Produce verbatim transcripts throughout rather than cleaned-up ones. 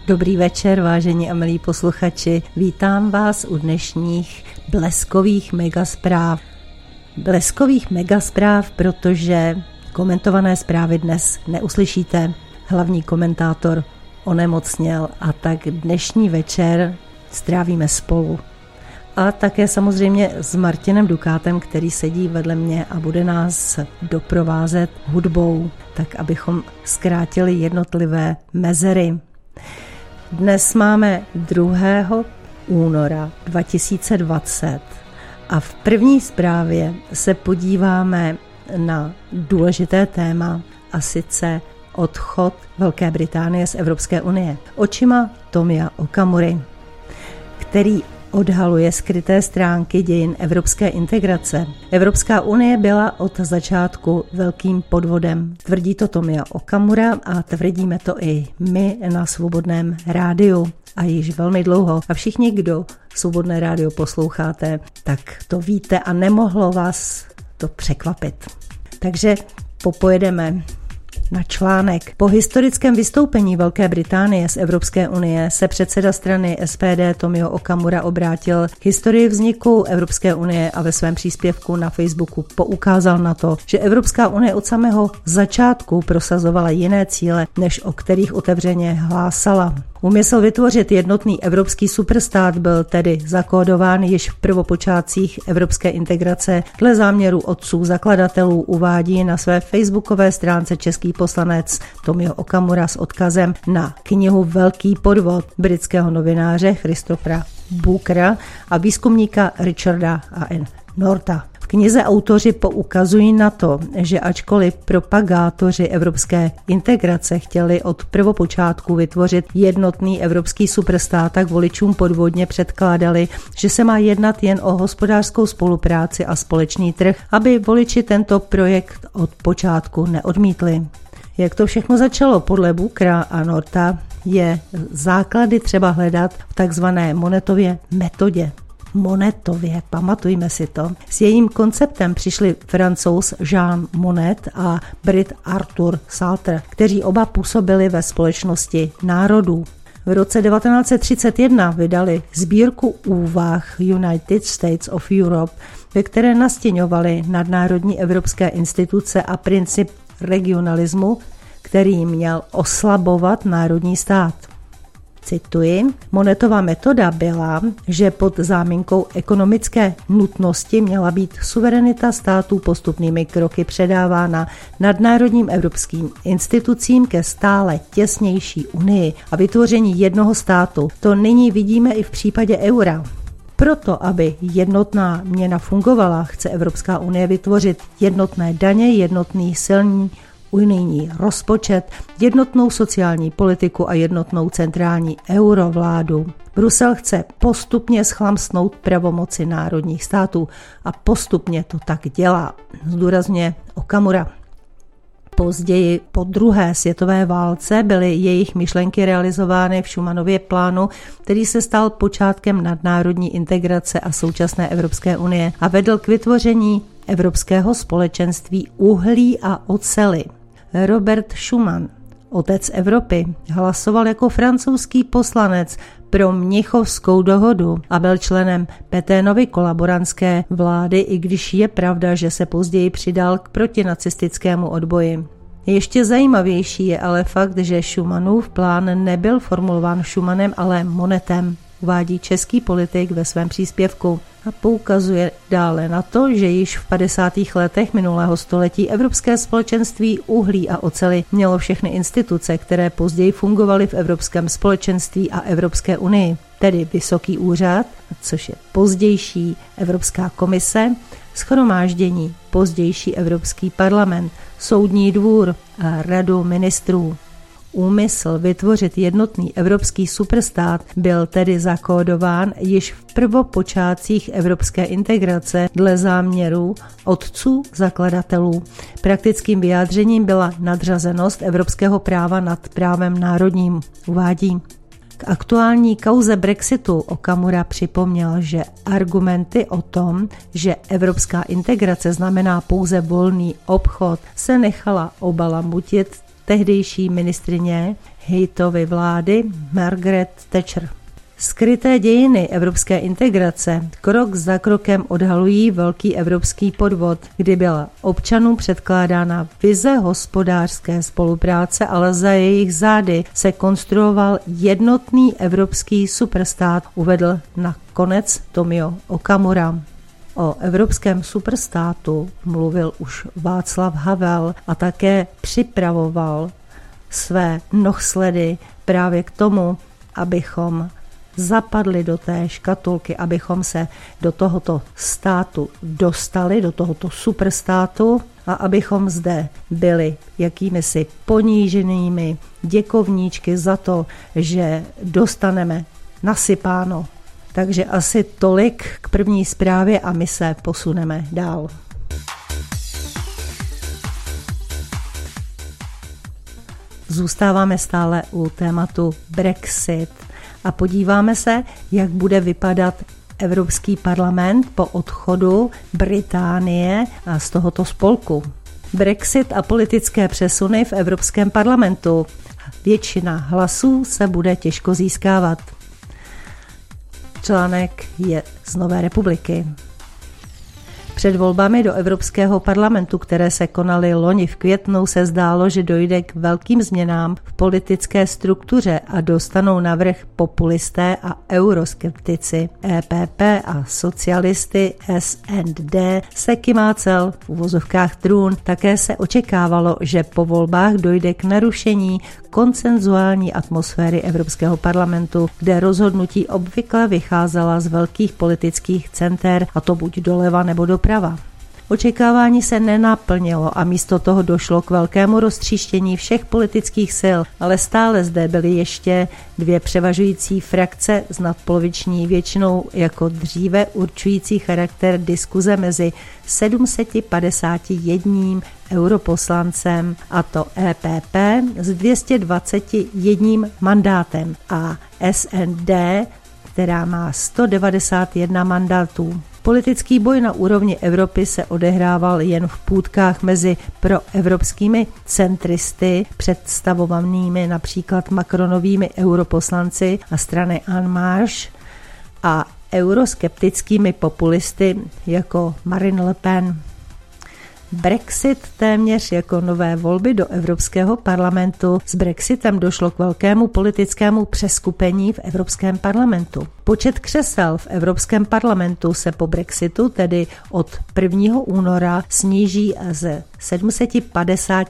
Dobrý večer, vážení a milí posluchači. Vítám vás u dnešních bleskových megaspráv. Bleskových megaspráv, protože komentované zprávy dnes neuslyšíte. Hlavní komentátor onemocněl a tak dnešní večer strávíme spolu. A také samozřejmě s Martinem Dukátem, který sedí vedle mě a bude nás doprovázet hudbou, tak abychom zkrátili jednotlivé mezery. Dnes máme druhého února dva tisíce dvacet a v první zprávě se podíváme na důležité téma, a sice odchod Velké Británie z Evropské unie. Očima Tomia Okamury, který odhaluje skryté stránky dějin evropské integrace. Evropská unie byla od začátku velkým podvodem. Tvrdí to Tomia Okamura a tvrdíme to i my na Svobodném rádiu. A již velmi dlouho. A všichni, kdo Svobodné rádio posloucháte, tak to víte a nemohlo vás to překvapit. Takže popojedeme na článek. Po historickém vystoupení Velké Británie z Evropské unie se předseda strany S P D Tomio Okamura obrátil k historii vzniku Evropské unie a ve svém příspěvku na Facebooku poukázal na to, že Evropská unie od samého začátku prosazovala jiné cíle, než o kterých otevřeně hlásala. Úmysl vytvořit jednotný evropský superstát byl tedy zakódován již v prvopočátcích evropské integrace. Dle záměru otců zakladatelů uvádí na své facebookové stránce český poslanec Tomio Okamura s odkazem na knihu Velký podvod britského novináře Christophera Bookera a výzkumníka Richarda A N Norta. V knize autoři poukazují na to, že ačkoliv propagátoři evropské integrace chtěli od prvopočátku vytvořit jednotný evropský superstát, tak voličům podvodně předkládali, že se má jednat jen o hospodářskou spolupráci a společný trh, aby voliči tento projekt od počátku neodmítli. Jak to všechno začalo podle Bookera a Norta, je základy třeba hledat v takzvané Monetově metodě. Monetově, pamatujme si to. S jejím konceptem přišli Francouz Jean Monnet a Brit Arthur Salter, kteří oba působili ve Společnosti národů. V roce devatenáct set třicet jedna vydali sbírku úvah United States of Europe, ve které nastěňovali nadnárodní evropské instituce a princip regionalismu, který měl oslabovat národní stát. Cituji, Monetova metoda byla, že pod záminkou ekonomické nutnosti měla být suverenita států postupnými kroky předávána nadnárodním evropským institucím ke stále těsnější unii a vytvoření jednoho státu. To nyní vidíme i v případě eura. Proto, aby jednotná měna fungovala, chce Evropská unie vytvořit jednotné daně, jednotný silný unijní rozpočet, jednotnou sociální politiku a jednotnou centrální eurovládu. Brusel chce postupně schlamsnout pravomoci národních států a postupně to tak dělá, zdůrazňuje Okamura. Později po druhé světové válce byly jejich myšlenky realizovány v Schumannově plánu, který se stal počátkem nadnárodní integrace a současné Evropské unie a vedl k vytvoření Evropského společenství uhlí a oceli. Robert Schuman, otec Evropy, hlasoval jako francouzský poslanec pro Mnichovskou dohodu a byl členem Pétainovy kolaborantské vlády, i když je pravda, že se později přidal k protinacistickému odboji. Ještě zajímavější je ale fakt, že Schumannův plán nebyl formulován Schumannem, ale Monnetem, uvádí český politik ve svém příspěvku a poukazuje dále na to, že již v padesátých letech minulého století Evropské společenství uhlí a oceli mělo všechny instituce, které později fungovaly v Evropském společenství a Evropské unii, tedy Vysoký úřad, což je pozdější Evropská komise, shromáždění, pozdější Evropský parlament, Soudní dvůr a Radu ministrů. Úmysl vytvořit jednotný evropský superstát byl tedy zakódován již v prvopočátcích evropské integrace dle záměru otců zakladatelů. Praktickým vyjádřením byla nadřazenost evropského práva nad právem národním, uvádí. K aktuální kauze Brexitu Okamura připomněl, že argumenty o tom, že evropská integrace znamená pouze volný obchod, se nechala obalamutit tehdejší ministryně Heathovy vlády Margaret Thatcher. Skryté dějiny evropské integrace krok za krokem odhalují velký evropský podvod, kdy byla občanům předkládána vize hospodářské spolupráce, ale za jejich zády se konstruoval jednotný evropský superstát, uvedl nakonec Tomio Okamura. O evropském superstátu mluvil už Václav Havel a také připravoval své nohsledy právě k tomu, abychom zapadli do té škatulky, abychom se do tohoto státu dostali, do tohoto superstátu a abychom zde byli jakýmisi poníženými děkovníčky za to, že dostaneme nasypáno. Takže asi tolik k první zprávě a my se posuneme dál. Zůstáváme stále u tématu Brexit a podíváme se, jak bude vypadat Evropský parlament po odchodu Británie z tohoto spolku. Brexit a politické přesuny v Evropském parlamentu. Většina hlasů se bude těžko získávat. Článek je z Nové republiky. Před volbami do Evropského parlamentu, které se konaly loni v květnu, se zdálo, že dojde k velkým změnám v politické struktuře a dostanou navrch populisté a euroskeptici. E P P a socialisty S and D se kymácel v uvozovkách trůn. Také se očekávalo, že po volbách dojde k narušení konsenzuální atmosféry Evropského parlamentu, kde rozhodnutí obvykle vycházela z velkých politických center, a to buď doleva nebo doprava. Očekávání se nenaplnilo a místo toho došlo k velkému roztříštění všech politických sil, ale stále zde byly ještě dvě převažující frakce s nadpoloviční většinou jako dříve určující charakter diskuze mezi sedm set padesáti jedním europoslancem, a to E P P s dvě stě dvacet jedním mandátem a S and D, která má sto devadesát jedna mandátů. Politický boj na úrovni Evropy se odehrával jen v půtkách mezi proevropskými centristy, představovanými například Macronovými europoslanci a strany En Marche, a euroskeptickými populisty jako Marine Le Pen. Brexit téměř jako nové volby do Evropského parlamentu. S Brexitem došlo k velkému politickému přeskupení v Evropském parlamentu. Počet křesel v Evropském parlamentu se po Brexitu, tedy od prvního února, sníží ze sedm set padesát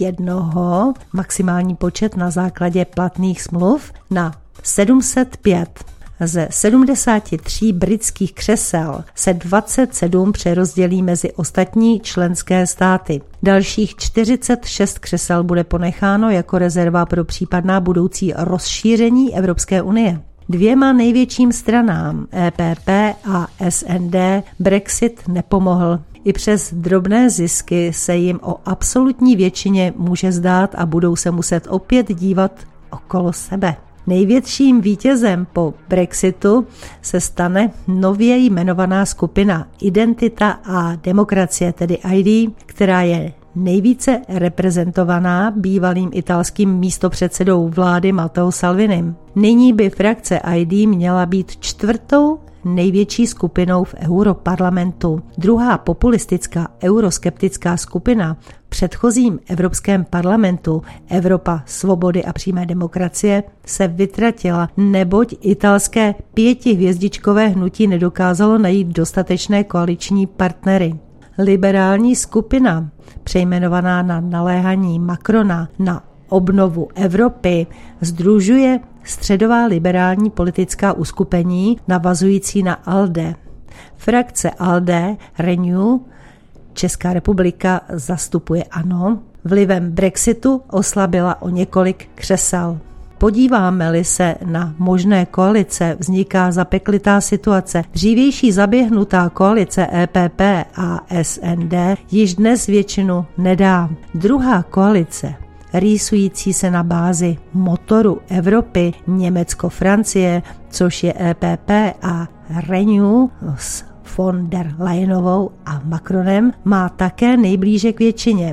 jedna, maximální počet na základě platných smluv, na sedm set pět. Ze sedmdesáti tří britských křesel se dvacet sedm přerozdělí mezi ostatní členské státy. Dalších čtyřicet šest křesel bude ponecháno jako rezerva pro případná budoucí rozšíření Evropské unie. Dvěma největším stranám E P P a S and D Brexit nepomohl. I přes drobné zisky se jim o absolutní většině může zdát a budou se muset opět dívat okolo sebe. Největším vítězem po Brexitu se stane nově jmenovaná skupina Identita a demokracie, tedy I D, která je nejvíce reprezentovaná bývalým italským místopředsedou vlády Matteo Salvinim. Nyní by frakce I D měla být čtvrtou největší skupinou v Europarlamentu. Druhá populistická euroskeptická skupina v předchozím Evropském parlamentu Evropa svobody a přímé demokracie se vytratila, neboť italské pětihvězdičkové hnutí nedokázalo najít dostatečné koaliční partnery. Liberální skupina, přejmenovaná na naléhání Macrona na obnovu Evropy, sdružuje středová liberální politická uskupení navazující na ALDE. Frakce ALDE Renew Česká republika zastupuje ANO, vlivem Brexitu oslabila o několik křesel. Podíváme-li se na možné koalice, vzniká zapeklitá situace. Dřívější zaběhnutá koalice E P P a S and D již dnes většinu nedá. Druhá koalice, rýsující se na bázi motoru Evropy Německo-Francie, což je E P P a Renew s von der Leyenovou a Macronem, má také nejblíže k většině.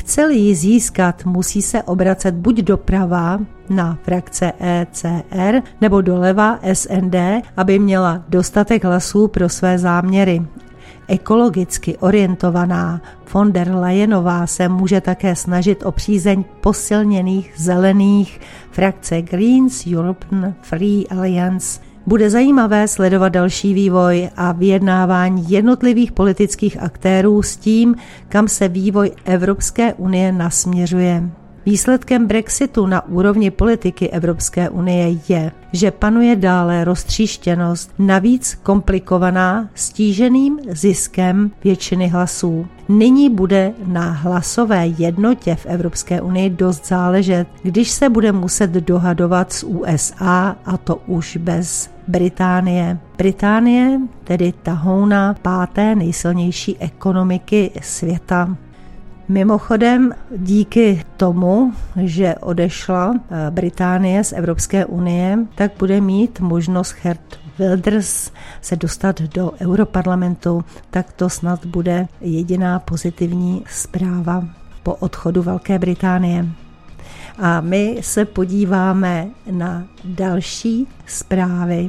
Chce-li ji získat, musí se obracet buď doprava na frakce E C R nebo doleva S N D, aby měla dostatek hlasů pro své záměry. Ekologicky orientovaná von der Leyenová se může také snažit o přízeň posilněných zelených frakce Greens European Free Alliance. Bude zajímavé sledovat další vývoj a vyjednávání jednotlivých politických aktérů s tím, kam se vývoj Evropské unie nasměřuje. Výsledkem Brexitu na úrovni politiky Evropské unie je, že panuje dále roztříštěnost, navíc komplikovaná stíženým ziskem většiny hlasů. Nyní bude na hlasové jednotě v Evropské unii dost záležet, když se bude muset dohadovat s U S A, a to už bez Británie. Británie, tedy tahouna páté nejsilnější ekonomiky světa. Mimochodem, díky tomu, že odešla Británie z Evropské unie, tak bude mít možnost Geert Wilders se dostat do Europarlamentu, tak to snad bude jediná pozitivní zpráva po odchodu Velké Británie. A my se podíváme na další zprávy.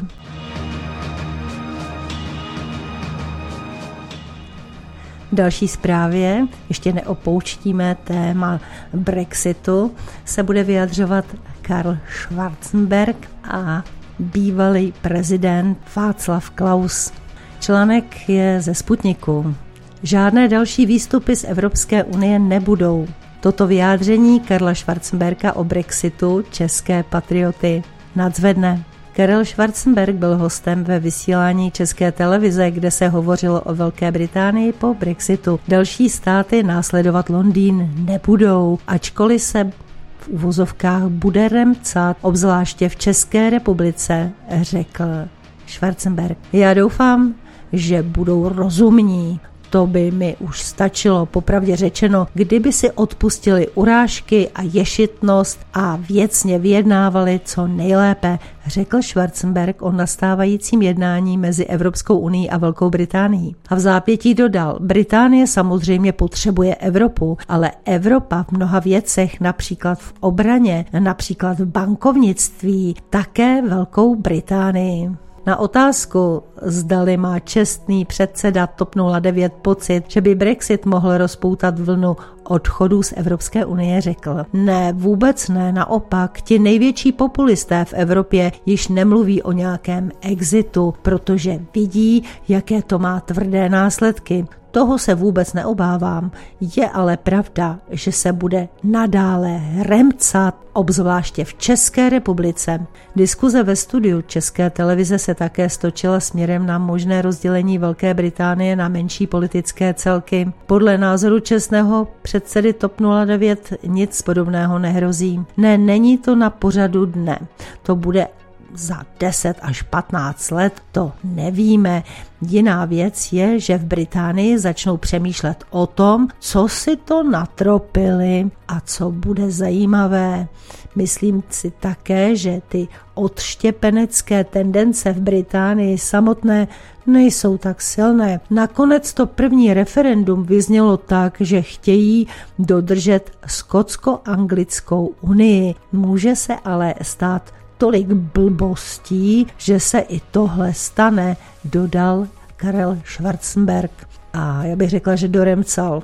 V další zprávě, ještě neopouštíme téma Brexitu, se bude vyjadřovat Karl Schwarzenberg a bývalý prezident Václav Klaus. Článek je ze Sputniku. Žádné další výstupy z Evropské unie nebudou. Toto vyjádření Karla Schwarzenberga o Brexitu české patrioty nadzvedne. Karel Schwarzenberg byl hostem ve vysílání České televize, kde se hovořilo o Velké Británii po Brexitu. Další státy následovat Londýn nebudou, ačkoliv se v uvozovkách bude remcat, obzvláště v České republice, řekl Schwarzenberg. Já doufám, že budou rozumní. To by mi už stačilo, popravdě řečeno, kdyby si odpustili urážky a ješitnost a věcně vyjednávali co nejlépe, řekl Schwarzenberg o nastávajícím jednání mezi Evropskou unií a Velkou Británií. A v zápětí dodal, Británie samozřejmě potřebuje Evropu, ale Evropa v mnoha věcech, například v obraně, například v bankovnictví, také Velkou Británii. Na otázku, zdali má čestný předseda TOP nula devět pocit, že by Brexit mohl rozpoutat vlnu odchodů z Evropské unie, řekl: Ne, vůbec ne, naopak, ti největší populisté v Evropě již nemluví o nějakém exitu, protože vidí, jaké to má tvrdé následky. Toho se vůbec neobávám. Je ale pravda, že se bude nadále remcat, obzvláště v České republice. Diskuze ve studiu České televize se také stočila směrem na možné rozdělení Velké Británie na menší politické celky. Podle názoru čestného předsedy TOP nula devět nic podobného nehrozí. Ne, není to na pořadu dne. To bude za deset až patnáct let, to nevíme. Jiná věc je, že v Británii začnou přemýšlet o tom, co si to natropili a co bude zajímavé. Myslím si také, že ty odštěpenecké tendence v Británii samotné nejsou tak silné. Nakonec to první referendum vyznělo tak, že chtějí dodržet skotsko-anglickou unii. Může se ale stát tolik blbostí, že se i tohle stane, dodal Karel Schwarzenberg. A já bych řekla, že doremcal.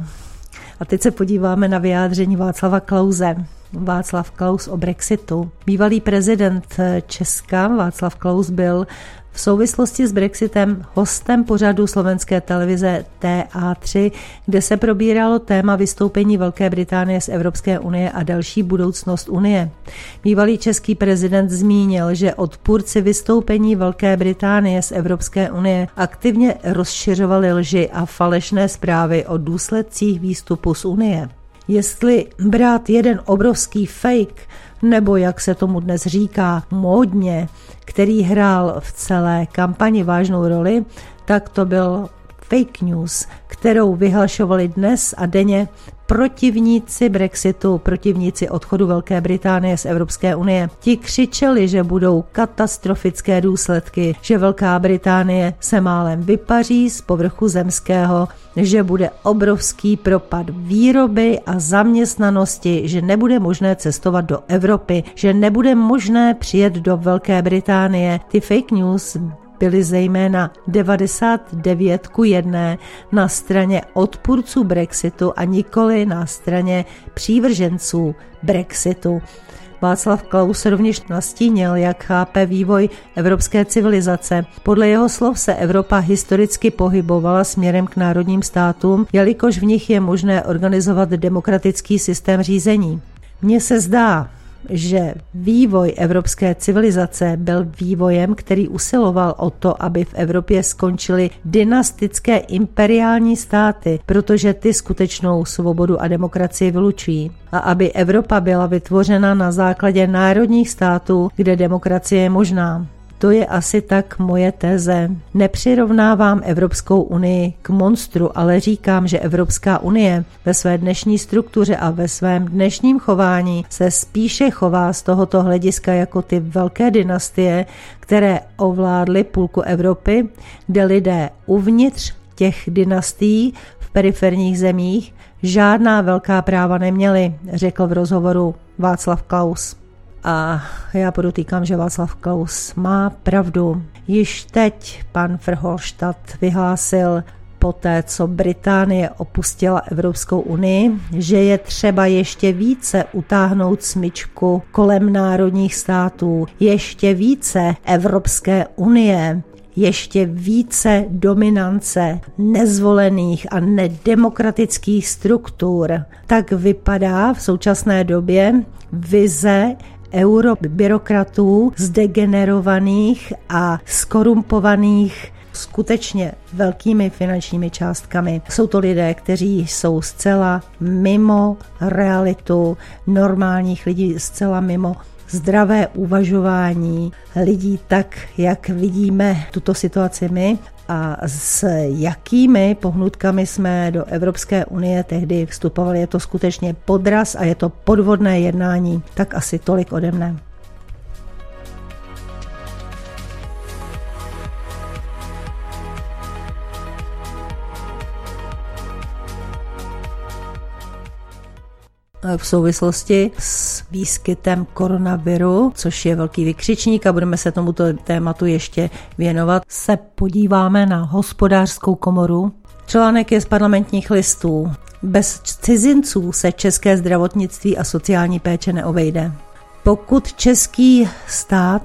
A teď se podíváme na vyjádření Václava Klause. Václav Klaus o Brexitu. Bývalý prezident Česka Václav Klaus byl v souvislosti s Brexitem hostem pořadu slovenské televize T A tři, kde se probíralo téma vystoupení Velké Británie z Evropské unie a další budoucnost unie. Bývalý český prezident zmínil, že odpůrci vystoupení Velké Británie z Evropské unie aktivně rozšiřovali lži a falešné zprávy o důsledcích výstupu z unie. Jestli brát jeden obrovský fake, nebo jak se tomu dnes říká módně, který hrál v celé kampani vážnou roli, tak to byl fake news, kterou vyhlašovali dnes a denně protivníci Brexitu, protivníci odchodu Velké Británie z Evropské unie. Ti křičeli, že budou katastrofické důsledky, že Velká Británie se málem vypaří z povrchu zemského, že bude obrovský propad výroby a zaměstnanosti, že nebude možné cestovat do Evropy, že nebude možné přijet do Velké Británie. Ty fake news byly zejména devadesát devět ku jedné na straně odpůrců Brexitu a nikoli na straně přívrženců Brexitu. Václav Klaus rovněž nastínil, jak chápe vývoj evropské civilizace. Podle jeho slov se Evropa historicky pohybovala směrem k národním státům, jelikož v nich je možné organizovat demokratický systém řízení. Mně se zdá, že vývoj evropské civilizace byl vývojem, který usiloval o to, aby v Evropě skončily dynastické imperiální státy, protože ty skutečnou svobodu a demokracii vylučují. A aby Evropa byla vytvořena na základě národních států, kde demokracie je možná. To je asi tak moje teze. Nepřirovnávám Evropskou unii k monstru, ale říkám, že Evropská unie ve své dnešní struktuře a ve svém dnešním chování se spíše chová z tohoto hlediska jako ty velké dynastie, které ovládly půlku Evropy, kde lidé uvnitř těch dynastií v periferních zemích žádná velká práva neměli, řekl v rozhovoru Václav Klaus. A já podotýkám, že Václav Klaus má pravdu. Již teď pan Verhofstadt vyhlásil poté, co Británie opustila Evropskou unii, že je třeba ještě více utáhnout smyčku kolem národních států, ještě více Evropské unie, ještě více dominance nezvolených a nedemokratických struktur. Tak vypadá v současné době vize eurobyrokratů zdegenerovaných a skorumpovaných skutečně velkými finančními částkami. Jsou to lidé, kteří jsou zcela mimo realitu normálních lidí, zcela mimo zdravé uvažování lidí tak, jak vidíme tuto situaci my a s jakými pohnutkami jsme do Evropské unie tehdy vstupovali. Je to skutečně podraz a je to podvodné jednání. Tak asi tolik ode mne. V souvislosti s výskytem koronaviru, což je velký vykřičník a budeme se tomuto tématu ještě věnovat, se podíváme na Hospodářskou komoru. Článek je z Parlamentních listů. Bez cizinců se české zdravotnictví a sociální péče neobejde. Pokud český stát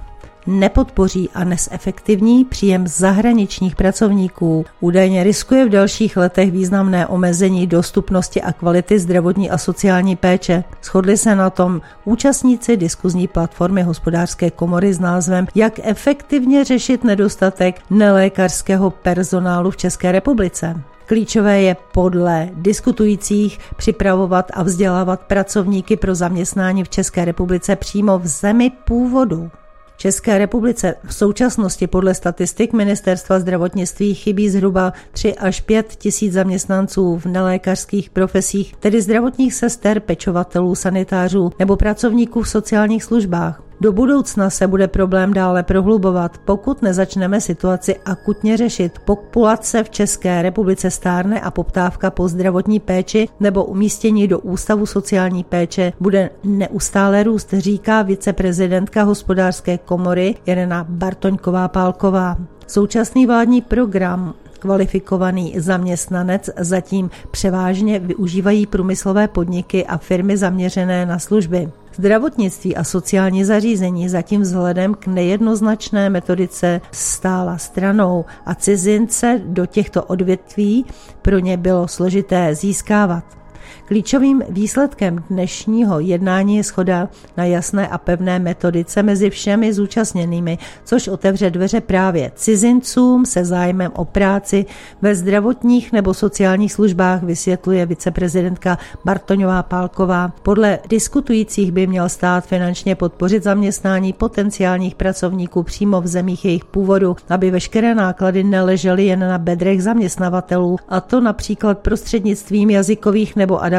nepodpoří a nezefektivní příjem zahraničních pracovníků, údajně riskuje v dalších letech významné omezení dostupnosti a kvality zdravotní a sociální péče. Shodli se na tom účastníci diskuzní platformy Hospodářské komory s názvem Jak efektivně řešit nedostatek nelékařského personálu v České republice. Klíčové je podle diskutujících připravovat a vzdělávat pracovníky pro zaměstnání v České republice přímo v zemi původu. V České republice v současnosti podle statistik Ministerstva zdravotnictví chybí zhruba tři až pět tisíc zaměstnanců v nelékařských profesích, tedy zdravotních sester, pečovatelů, sanitářů nebo pracovníků v sociálních službách. Do budoucna se bude problém dále prohlubovat, pokud nezačneme situaci akutně řešit. Populace v České republice stárne a poptávka po zdravotní péči nebo umístění do ústavu sociální péče bude neustále růst, říká viceprezidentka Hospodářské komory Irena Bartoňková-Pálková. Současný vládní program Kvalifikovaný zaměstnanec zatím převážně využívají průmyslové podniky a firmy zaměřené na služby. Zdravotnictví a sociální zařízení zatím vzhledem k nejednoznačné metodice stála stranou a cizince do těchto odvětví pro ně bylo složité získávat. Klíčovým výsledkem dnešního jednání je shoda na jasné a pevné metodice mezi všemi zúčastněnými, což otevře dveře právě cizincům se zájmem o práci ve zdravotních nebo sociálních službách, vysvětluje viceprezidentka Bartoňová-Pálková. Podle diskutujících by měl stát finančně podpořit zaměstnání potenciálních pracovníků přímo v zemích jejich původu, aby veškeré náklady neležely jen na bedrech zaměstnavatelů, a to například prostřednictvím jazykových nebo adaptačních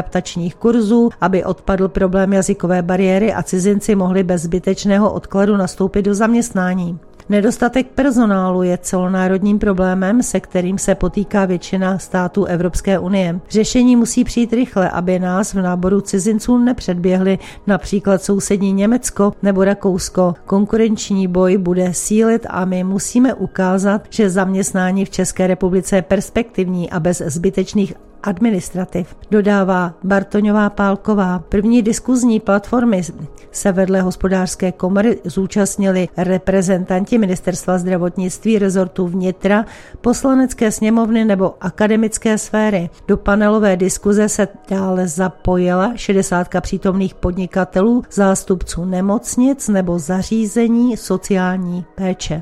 adaptačních kurzů, aby odpadl problém jazykové bariéry a cizinci mohli bez zbytečného odkladu nastoupit do zaměstnání. Nedostatek personálu je celonárodním problémem, se kterým se potýká většina států Evropské unie. Řešení musí přijít rychle, aby nás v náboru cizinců nepředběhli například sousední Německo nebo Rakousko. Konkurenční boj bude sílit a my musíme ukázat, že zaměstnání v České republice je perspektivní a bez zbytečných administrativ, dodává Bartoňová Pálková. První diskuzní platformy se vedle hospodářské komory zúčastnili reprezentanti Ministerstva zdravotnictví, rezortu vnitra, poslanecké sněmovny nebo akademické sféry. Do panelové diskuze se dále zapojila šedesátka přítomných podnikatelů, zástupců nemocnic nebo zařízení sociální péče.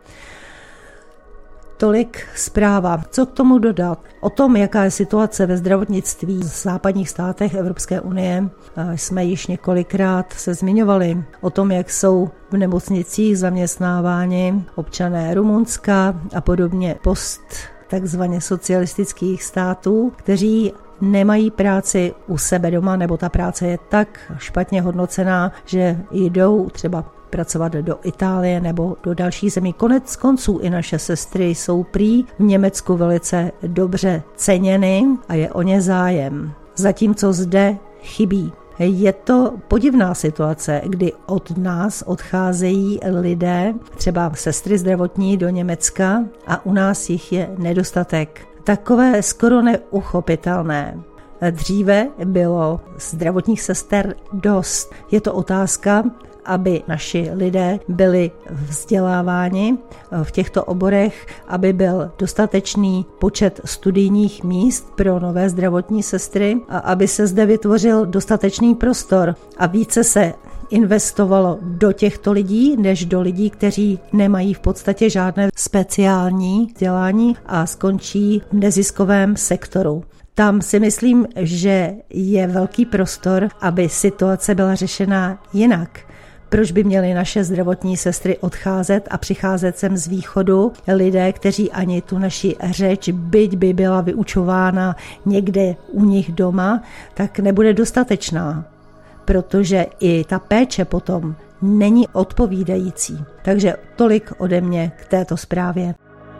Tolik zpráva. Co k tomu dodat? O tom, jaká je situace ve zdravotnictví v západních státech Evropské unie, jsme již několikrát se zmiňovali. O tom, jak jsou v nemocnicích zaměstnáváni občané Rumunska a podobně post takzvaně socialistických států, kteří nemají práci u sebe doma, nebo ta práce je tak špatně hodnocená, že jdou třeba pracovat do Itálie nebo do dalších zemí. Konec konců i naše sestry jsou prý v Německu velice dobře ceněny a je o ně zájem. Zatímco zde chybí. Je to podivná situace, kdy od nás odcházejí lidé, třeba sestry zdravotní do Německa a u nás jich je nedostatek. Takové skoro neuchopitelné. Dříve bylo zdravotních sester dost. Je to otázka, aby naši lidé byli vzděláváni v těchto oborech, aby byl dostatečný počet studijních míst pro nové zdravotní sestry a aby se zde vytvořil dostatečný prostor a více se investovalo do těchto lidí, než do lidí, kteří nemají v podstatě žádné speciální vzdělání a skončí v neziskovém sektoru. Tam si myslím, že je velký prostor, aby situace byla řešena jinak. Proč by měly naše zdravotní sestry odcházet a přicházet sem z východu lidé, kteří ani tu naši řeč, byť by byla vyučována někde u nich doma, tak nebude dostatečná, protože i ta péče potom není odpovídající. Takže tolik ode mě k této zprávě.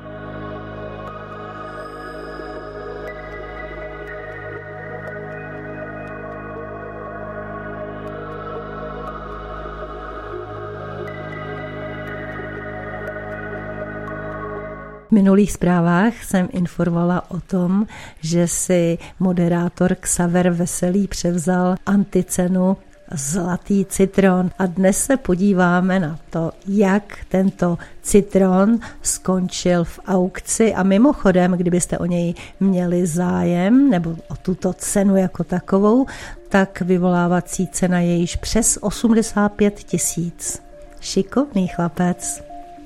V minulých zprávách jsem informovala o tom, že si moderátor Xaver Veselý převzal anticenu Zlatý citron a dnes se podíváme na to, jak tento citron skončil v aukci a mimochodem, kdybyste o něj měli zájem nebo o tuto cenu jako takovou, tak vyvolávací cena je již přes osmdesát pět tisíc. Šikovný chlapec.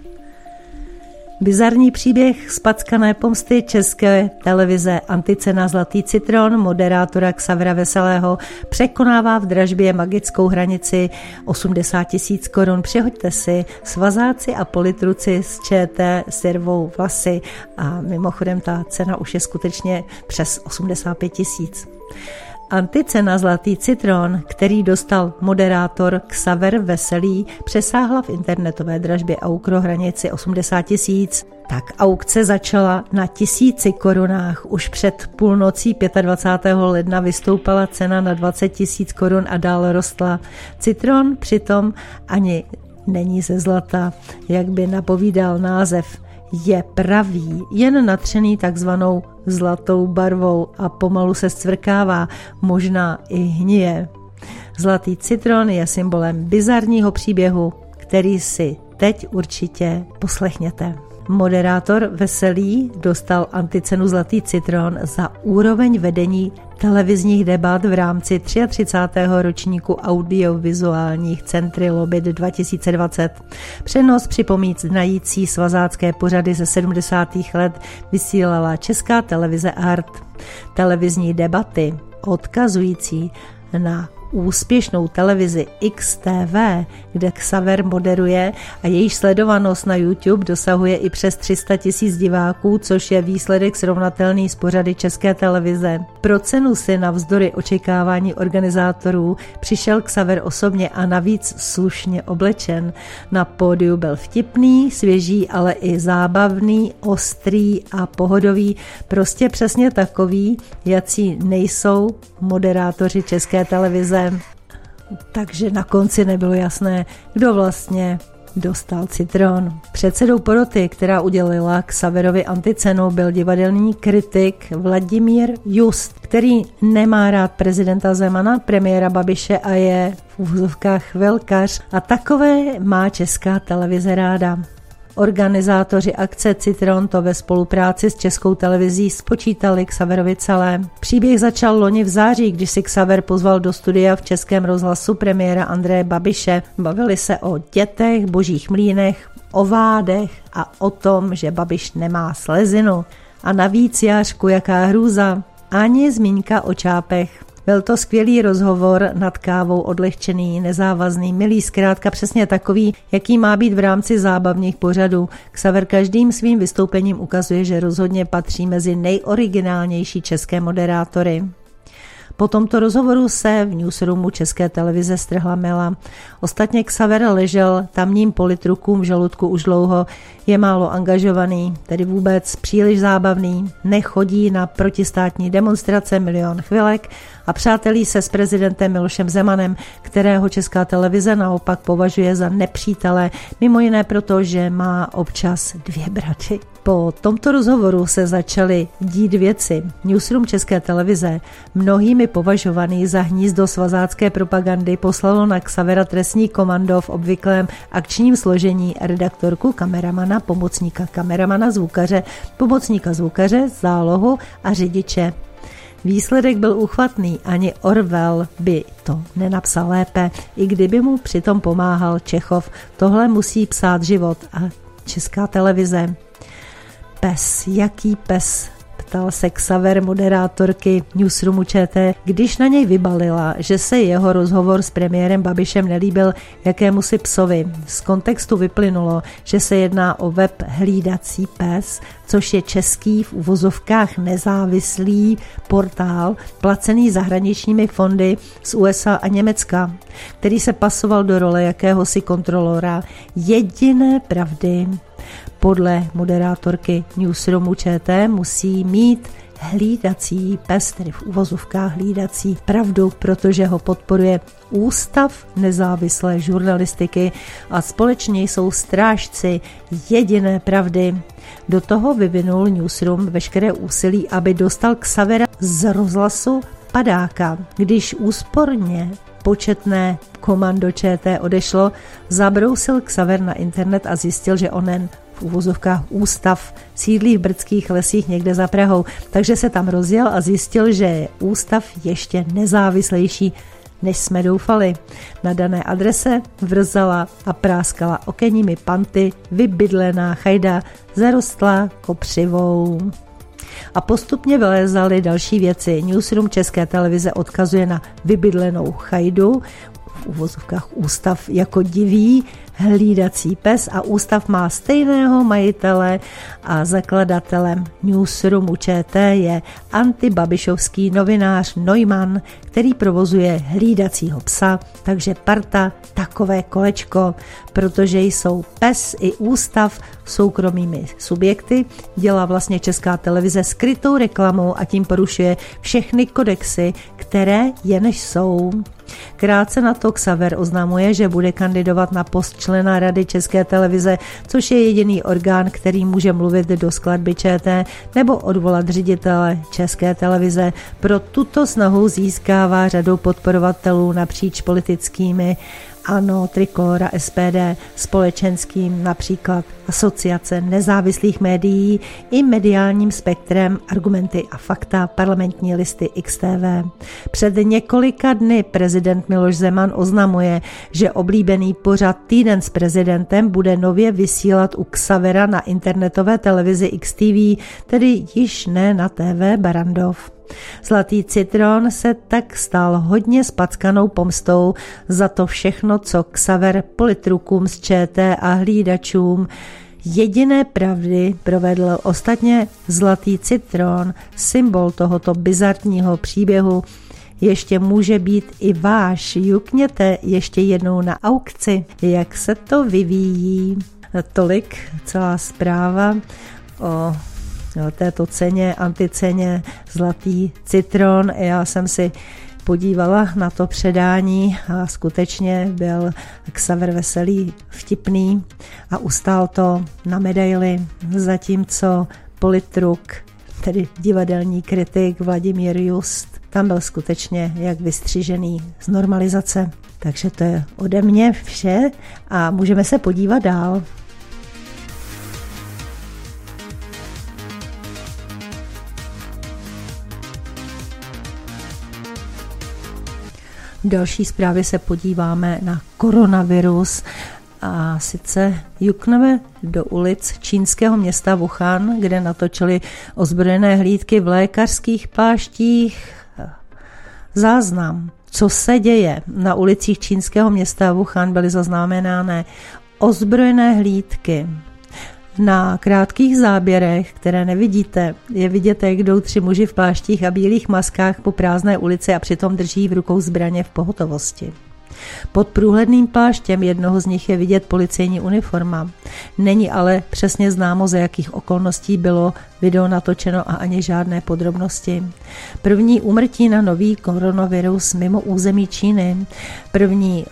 Bizarní příběh zpackané pomsty České televize Anticena Zlatý citron moderátora Xavera Veselého překonává v dražbě magickou hranici osmdesát tisíc korun. Přihoďte si, svazáci a politruci z ČT si rvou vlasy a mimochodem ta cena už je skutečně přes osmdesát pět tisíc. Anticena Zlatý citron, který dostal moderátor Xaver Veselý, přesáhla v internetové dražbě aukro hranici osmdesát tisíc. Tak aukce začala na tisíci korunách. Už před půlnocí dvacátého pátého ledna vystoupala cena na dvacet tisíc korun a dál rostla. Citron přitom ani není ze zlata, jak by napovídal název. Je pravý, jen natřený takzvanou zlatou barvou a pomalu se zcvrkává, možná i hnije. Zlatý citron je symbolem bizarního příběhu, který si teď určitě poslechněte. Moderátor Veselý dostal anticenu Zlatý citron za úroveň vedení televizních debat v rámci třicátého třetího ročníku audiovizuálních Centry Lobit dva tisíce dvacet. Přenos připomínající svazácké pořady ze sedmdesátých let vysílala Česká televize Art. Televizní debaty odkazující na úspěšnou televizi X T V, kde Xaver moderuje a jejíž sledovanost na YouTube dosahuje i přes tři sta tisíc diváků, což je výsledek srovnatelný s pořady České televize. Pro cenu si navzdory očekávání organizátorů přišel Xaver osobně a navíc slušně oblečen. Na pódiu byl vtipný, svěží, ale i zábavný, ostrý a pohodový, prostě přesně takový, jací nejsou moderátoři České televize. Takže na konci nebylo jasné, kdo vlastně dostal citron. Předsedou poroty, která udělila Xaverovi anticenu, byl divadelní kritik Vladimír Just, který nemá rád prezidenta Zemana, premiéra Babiše a je v uvozovkách velkař a takové má Česká televize ráda. Organizátoři akce Citron to ve spolupráci s Českou televizí spočítali Xaverovi celé. Příběh začal loni v září, když si Xaver pozval do studia v Českém rozhlasu premiéra Andreje Babiše. Bavili se o dětech, božích mlýnech, o vádech a o tom, že Babiš nemá slezinu. A navíc, Jářku, jaká hrůza, ani zmínka o čápech. Byl to skvělý rozhovor nad kávou, odlehčený, nezávazný, milý, zkrátka přesně takový, jaký má být v rámci zábavných pořadů. Xaver každým svým vystoupením ukazuje, že rozhodně patří mezi nejoriginálnější české moderátory. Po tomto rozhovoru se v newsroomu České televize strhla mela. Ostatně Xaver ležel tamním politrukům v žaludku už dlouho, je málo angažovaný, tedy vůbec příliš zábavný, nechodí na protistátní demonstrace Milion chvilek a přátelí se s prezidentem Milošem Zemanem, kterého Česká televize naopak považuje za nepřítele, mimo jiné proto, že má občas dvě bratry. Po tomto rozhovoru se začaly dít věci. Newsroom České televize, mnohými považovaný za hnízdo svazácké propagandy, poslalo na Xavera trestní komando v obvyklém akčním složení redaktorku, kameramana, pomocníka kameramana, zvukaře, pomocníka zvukaře, zálohu a řidiče. Výsledek byl úchvatný, ani Orwell by to nenapsal lépe, i kdyby mu přitom pomáhal Čechov. Tohle musí psát život a Česká televize. Pes, jaký pes? Ptal se Xaver moderátorky newsroomu ČT, když na něj vybalila, že se jeho rozhovor s premiérem Babišem nelíbil jakémusi psovi. Z kontextu vyplynulo, že se jedná o web Hlídací pes, což je český v uvozovkách nezávislý portál placený zahraničními fondy z U S A a Německa, který se pasoval do role jakéhosi kontrolora jediné pravdy. Podle moderátorky newsroomu ČT musí mít hlídací pes, tedy v uvozovkách hlídací pravdu, protože ho podporuje Ústav nezávislé žurnalistiky a společně jsou strážci jediné pravdy. Do toho vyvinul newsroom veškeré úsilí, aby dostal Xavera z rozhlasu padáka. Když úsporně početné komando ČT odešlo, zabrousil Xaver na internet a zjistil, že onen v uvozovkách ústav sídlí v brdských lesích někde za Prahou, takže se tam rozjel a zjistil, že je ústav ještě nezávislejší, než jsme doufali. Na dané adrese vrzala a práskala okenními panty vybydlená chajda zarostlá kopřivou. A postupně vylézaly další věci. Newsroom České televize odkazuje na vybydlenou chajdu, v uvozovkách ústav jako divý hlídací pes a ústav má stejného majitele a zakladatelem newsroomu ČT je antibabišovský novinář Neumann, který provozuje hlídacího psa, takže parta takové kolečko, protože jsou pes i ústav soukromými subjekty, dělá vlastně Česká televize skrytou reklamou a tím porušuje všechny kodexy, které jen jsou. Krátce na to Xaver oznamuje, že bude kandidovat na post člena Rady České televize, což je jediný orgán, který může mluvit do skladby ČT nebo odvolat ředitele České televize. Pro tuto snahu získává řadu podporovatelů napříč politickými ANO, Trikolora, S P D, společenským, například Asociace nezávislých médií i mediálním spektrem Argumenty a fakta, parlamentní listy X T V. Před několika dny prezident Miloš Zeman oznamuje, že oblíbený pořad Týden s prezidentem bude nově vysílat u Xavera na internetové televizi X T V, tedy již ne na T V Barrandov. Zlatý citron se tak stal hodně spackanou pomstou za to všechno, co Xaver politrukům z ČT a hlídačům jediné pravdy provedl. Ostatně Zlatý citron, symbol tohoto bizarního příběhu, ještě může být i váš. Jukněte ještě jednou na aukci, jak se to vyvíjí. Tolik celá zpráva o této ceně, anticeně Zlatý citron. Já jsem si podívala na to předání a skutečně byl Xaver Veselý vtipný a ustál to na medaili, zatímco politruk, tedy divadelní kritik Vladimír Just, tam byl skutečně jak vystřižený z normalizace. Takže to je ode mě vše a můžeme se podívat dál. V další zprávě se podíváme na koronavirus a sice jukneme do ulic čínského města Wuhan, kde natočili ozbrojené hlídky v lékařských pláštích záznam. Co se děje? Na ulicích čínského města Wuhan byly zaznamenány ozbrojené hlídky. Na krátkých záběrech, které nevidíte, je vidět, jak jdou tři muži v pláštích a bílých maskách po prázdné ulici a přitom drží v rukou zbraně v pohotovosti. Pod průhledným pláštěm jednoho z nich je vidět policejní uniforma. Není ale přesně známo, za jakých okolností bylo video natočeno a ani žádné podrobnosti. První úmrtí na nový koronavirus mimo území Číny. První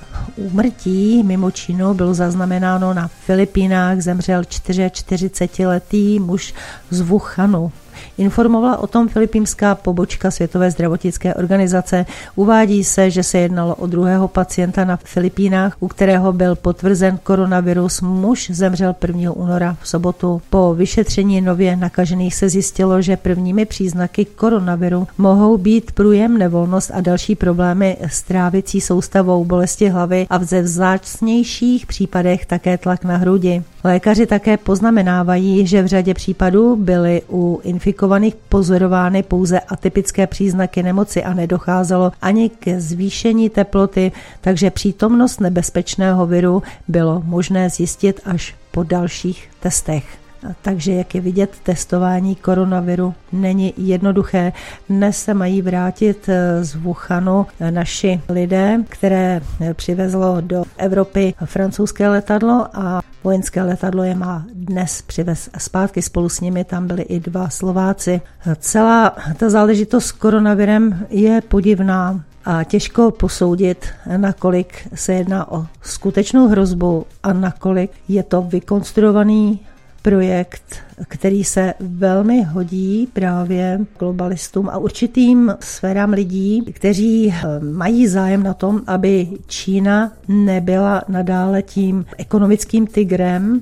úmrtí mimo Čínu bylo zaznamenáno na Filipínách, zemřel čtyřiačtyřicetiletý muž z Wuhanu. Informovala o tom filipínská pobočka Světové zdravotnické organizace. Uvádí se, že se jednalo o druhého pacienta na Filipínách, u kterého byl potvrzen koronavirus. Muž zemřel prvního února v sobotu. Po vyšetření nově nakažených se zjistilo, že prvními příznaky koronaviru mohou být průjem, nevolnost a další problémy s trávicí soustavou, bolesti hlavy a v ze vzácnějších případech také tlak na hrudi. Lékaři také poznamenávají, že v řadě případů byly u infikovaných pozorovány pouze atypické příznaky nemoci a nedocházelo ani ke zvýšení teploty, takže přítomnost nebezpečného viru bylo možné zjistit až po dalších testech. Takže, jak je vidět, testování koronaviru není jednoduché. Dnes se mají vrátit z Wuhanu naši lidé, které přivezlo do Evropy francouzské letadlo a vojenské letadlo je má dnes přivez zpátky. Spolu s nimi tam byli i dva Slováci. Celá ta záležitost s koronavirem je podivná a těžko posoudit, nakolik se jedná o skutečnou hrozbu a nakolik je to vykonstruovaný projekt, který se velmi hodí právě globalistům a určitým sférám lidí, kteří mají zájem na tom, aby Čína nebyla nadále tím ekonomickým tigrem,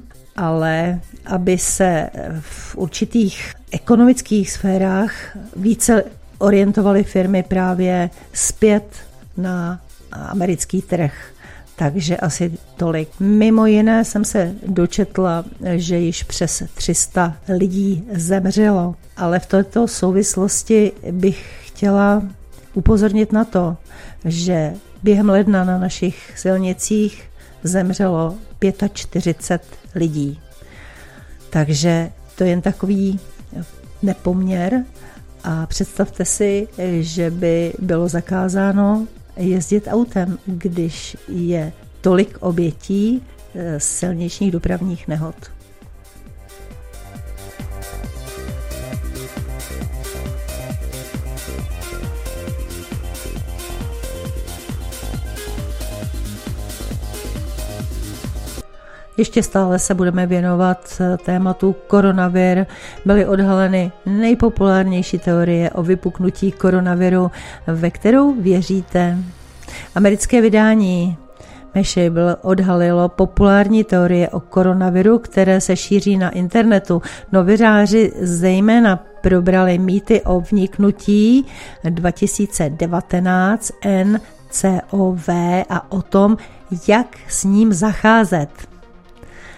ale aby se v určitých ekonomických sférách více orientovaly firmy právě zpět na americký trh. Takže asi tolik. Mimo jiné jsem se dočetla, že již přes tři sta lidí zemřelo, ale v této souvislosti bych chtěla upozornit na to, že během ledna na našich silnicích zemřelo čtyřicet pět lidí. Takže to je jen takový nepoměr a představte si, že by bylo zakázáno jezdit autem, když je tolik obětí silničních dopravních nehod. Ještě stále se budeme věnovat tématu koronavir. Byly odhaleny nejpopulárnější teorie o vypuknutí koronaviru, ve kterou věříte. Americké vydání Mashable odhalilo populární teorie o koronaviru, které se šíří na internetu. Novináři zejména probrali mýty o vniknutí dva tisíce devatenáct N C O V a o tom, jak s ním zacházet.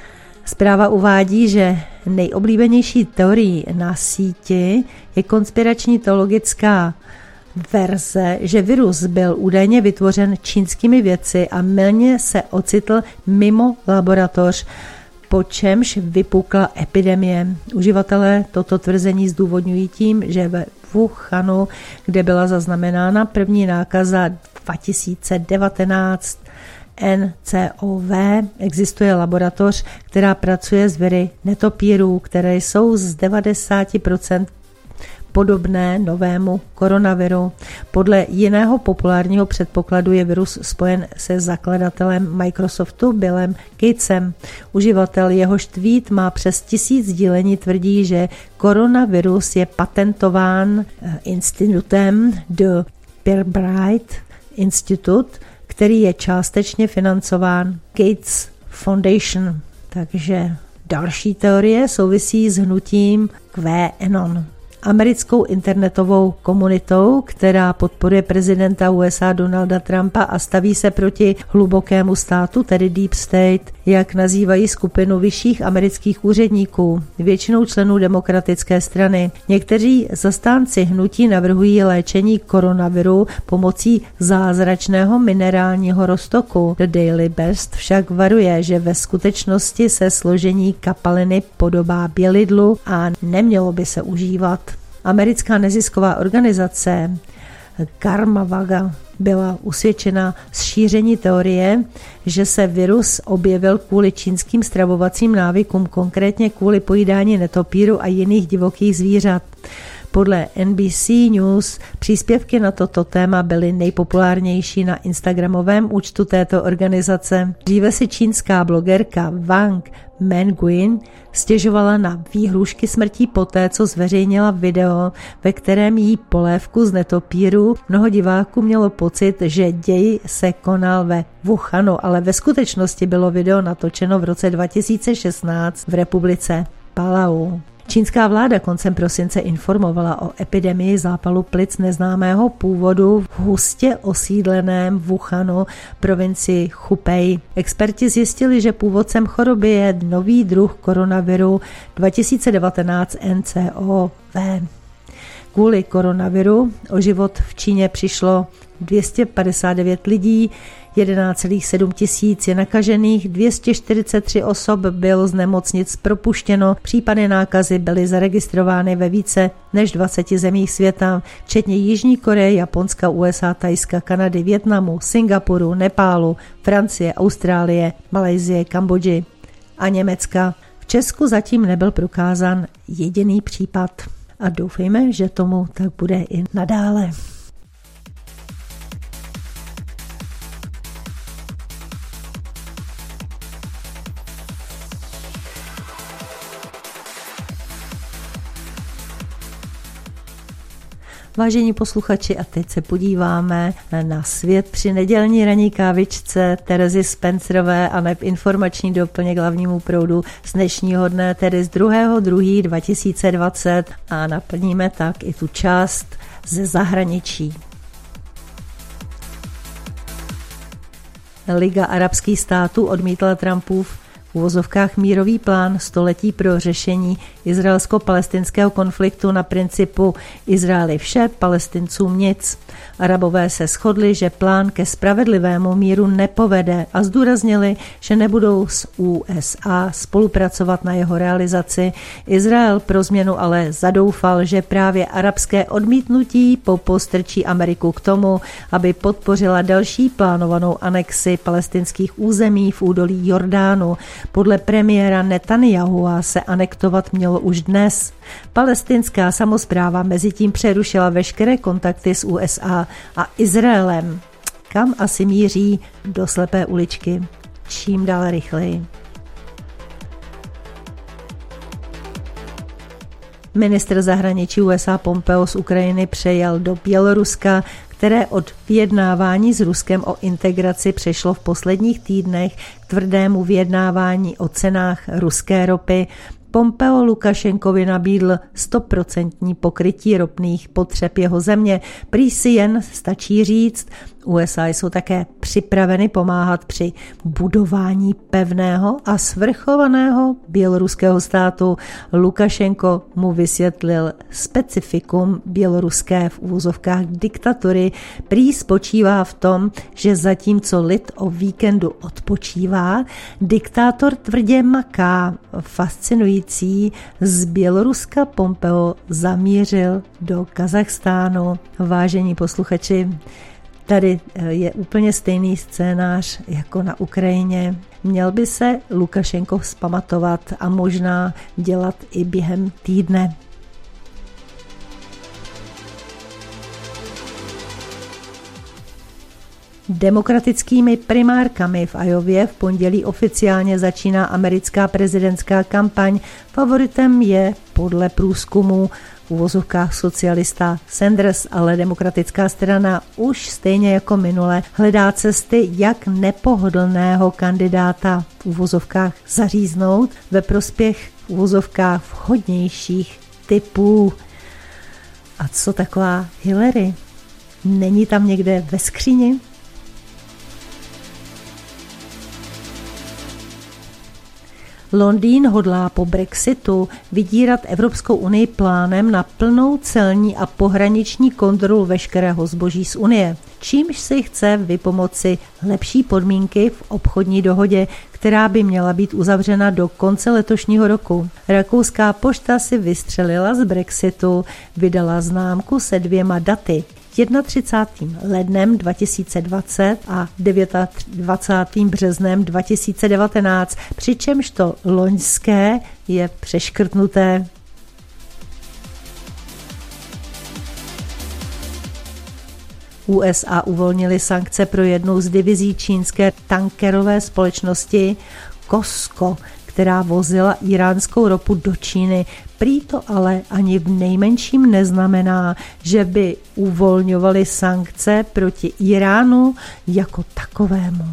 Zpráva uvádí, že nejoblíbenější teorií na síti je konspirační teologická verze, že virus byl údajně vytvořen čínskými vědci a mylně se ocitl mimo laboratoř, po čemž vypukla epidemie. Uživatelé toto tvrzení zdůvodňují tím, že ve Wuhanu, kde byla zaznamenána první nákaza dva tisíce devatenáct N C O V, existuje laboratoř, která pracuje s viry netopírů, které jsou z devadesát procent podobné novému koronaviru. Podle jiného populárního předpokladu je virus spojen se zakladatelem Microsoftu Billem Gatesem. Uživatel, jehož tweet má přes tisíc sdílení, tvrdí, že koronavirus je patentován institutem The Pirbright Institute, který je částečně financován Gates Foundation. Takže další teorie souvisí s hnutím QAnon, americkou internetovou komunitou, která podporuje prezidenta U S A Donalda Trumpa a staví se proti hlubokému státu, tedy Deep State, jak nazývají skupinu vyšších amerických úředníků, většinou členů demokratické strany. Někteří zastánci hnutí navrhují léčení koronaviru pomocí zázračného minerálního roztoku. The Daily Beast však varuje, že ve skutečnosti se složení kapaliny podobá bělidlu a nemělo by se užívat. Americká nezisková organizace Karmavaga byla usvědčena z šíření teorie, že se virus objevil kvůli čínským stravovacím návykům, konkrétně kvůli pojídání netopíru a jiných divokých zvířat. Podle N B C News příspěvky na toto téma byly nejpopulárnější na instagramovém účtu této organizace. Dříve si čínská blogerka Wang Menguin stěžovala na výhrušky smrtí poté, co zveřejnila video, ve kterém jí polévku z netopíru. Mnoho diváků mělo pocit, že děj se konal ve Wuhanu, ale ve skutečnosti bylo video natočeno v roce dva tisíce šestnáct v republice Palau. Čínská vláda koncem prosince informovala o epidemii zápalu plic neznámého původu v hustě osídleném Wuhanu, provincii Hubei. Experti zjistili, že původcem choroby je nový druh koronaviru dva tisíce devatenáct N C O V. Kvůli koronaviru o život v Číně přišlo dvě stě padesát devět lidí, jedenáct celá sedm tisíc je nakažených, dvě stě čtyřicet tři osob bylo z nemocnic propuštěno, případy nákazy byly zaregistrovány ve více než dvaceti zemích světa, včetně Jižní Koreje, Japonska, U S A, Thajska, Kanady, Vietnamu, Singapuru, Nepálu, Francie, Austrálie, Malajsie, Kambodži a Německa. V Česku zatím nebyl prokázán jediný případ a doufejme, že tomu tak bude i nadále. Vážení posluchači, a teď se podíváme na svět při nedělní ranní kávičce Terezy Spencerové a neb informační doplněk hlavnímu proudu z dnešního dne, tedy z druhého druhého dva tisíce dvacet, a naplníme tak i tu část ze zahraničí. Liga arabských států odmítla Trumpův v uvozovkách mírový plán století pro řešení izraelsko-palestinského konfliktu na principu Izraeli vše, Palestincům nic. Arabové se shodli, že plán ke spravedlivému míru nepovede a zdůraznili, že nebudou s U S A spolupracovat na jeho realizaci. Izrael pro změnu ale zadoufal, že právě arabské odmítnutí popostrčí Ameriku k tomu, aby podpořila další plánovanou anexi palestinských území v údolí Jordánu. Podle premiéra Netanyahua se anektovat mělo už dnes. Palestinská samospráva mezitím přerušila veškeré kontakty s U S A a Izraelem. Kam asi míří? Do slepé uličky. Čím dál rychleji. Ministr zahraničí U S A Pompeo z Ukrajiny přejel do Běloruska, které od vyjednávání s Ruskem o integraci přešlo v posledních týdnech k tvrdému vyjednávání o cenách ruské ropy. Pompeo Lukašenkovi nabídl stoprocentní pokrytí ropných potřeb jeho země. Prý si jen stačí říct, U S A jsou také připraveny pomáhat při budování pevného a svrchovaného běloruského státu. Lukašenko mu vysvětlil specifikum běloruské v úvozovkách diktatury. Prý spočívá v tom, že zatímco lid o víkendu odpočívá, diktátor tvrdě maká. Fascinující, z Běloruska Pompeo zamířil do Kazachstánu. Vážení posluchači, tady je úplně stejný scénář jako na Ukrajině. Měl by se Lukašenko vzpamatovat a možná dělat i během týdne. Demokratickými primárkami v Iowě v pondělí oficiálně začíná americká prezidentská kampaň. Favoritem je podle průzkumu v uvozovkách socialista Sanders, ale demokratická strana už stejně jako minule hledá cesty, jak nepohodlného kandidáta v uvozovkách zaříznout ve prospěch v uvozovkách vhodnějších typů. A co taková Hillary? Není tam někde ve skříni? Londýn hodlá po Brexitu vydírat Evropskou unii plánem na plnou celní a pohraniční kontrolu veškerého zboží z Unie, čímž si chce vypomoci lepší podmínky v obchodní dohodě, která by měla být uzavřena do konce letošního roku. Rakouská pošta si vystřelila z Brexitu, vydala známku se dvěma daty. třicátým prvním lednem dva tisíce dvacet a dvacátým devátým březnem dva tisíce devatenáct, přičemž to loňské je přeškrtnuté. U S A uvolnili sankce pro jednu z divizí čínské tankerové společnosti COSCO, která vozila iránskou ropu do Číny. Prý to ale ani v nejmenším neznamená, že by uvolňovali sankce proti Iránu jako takovému.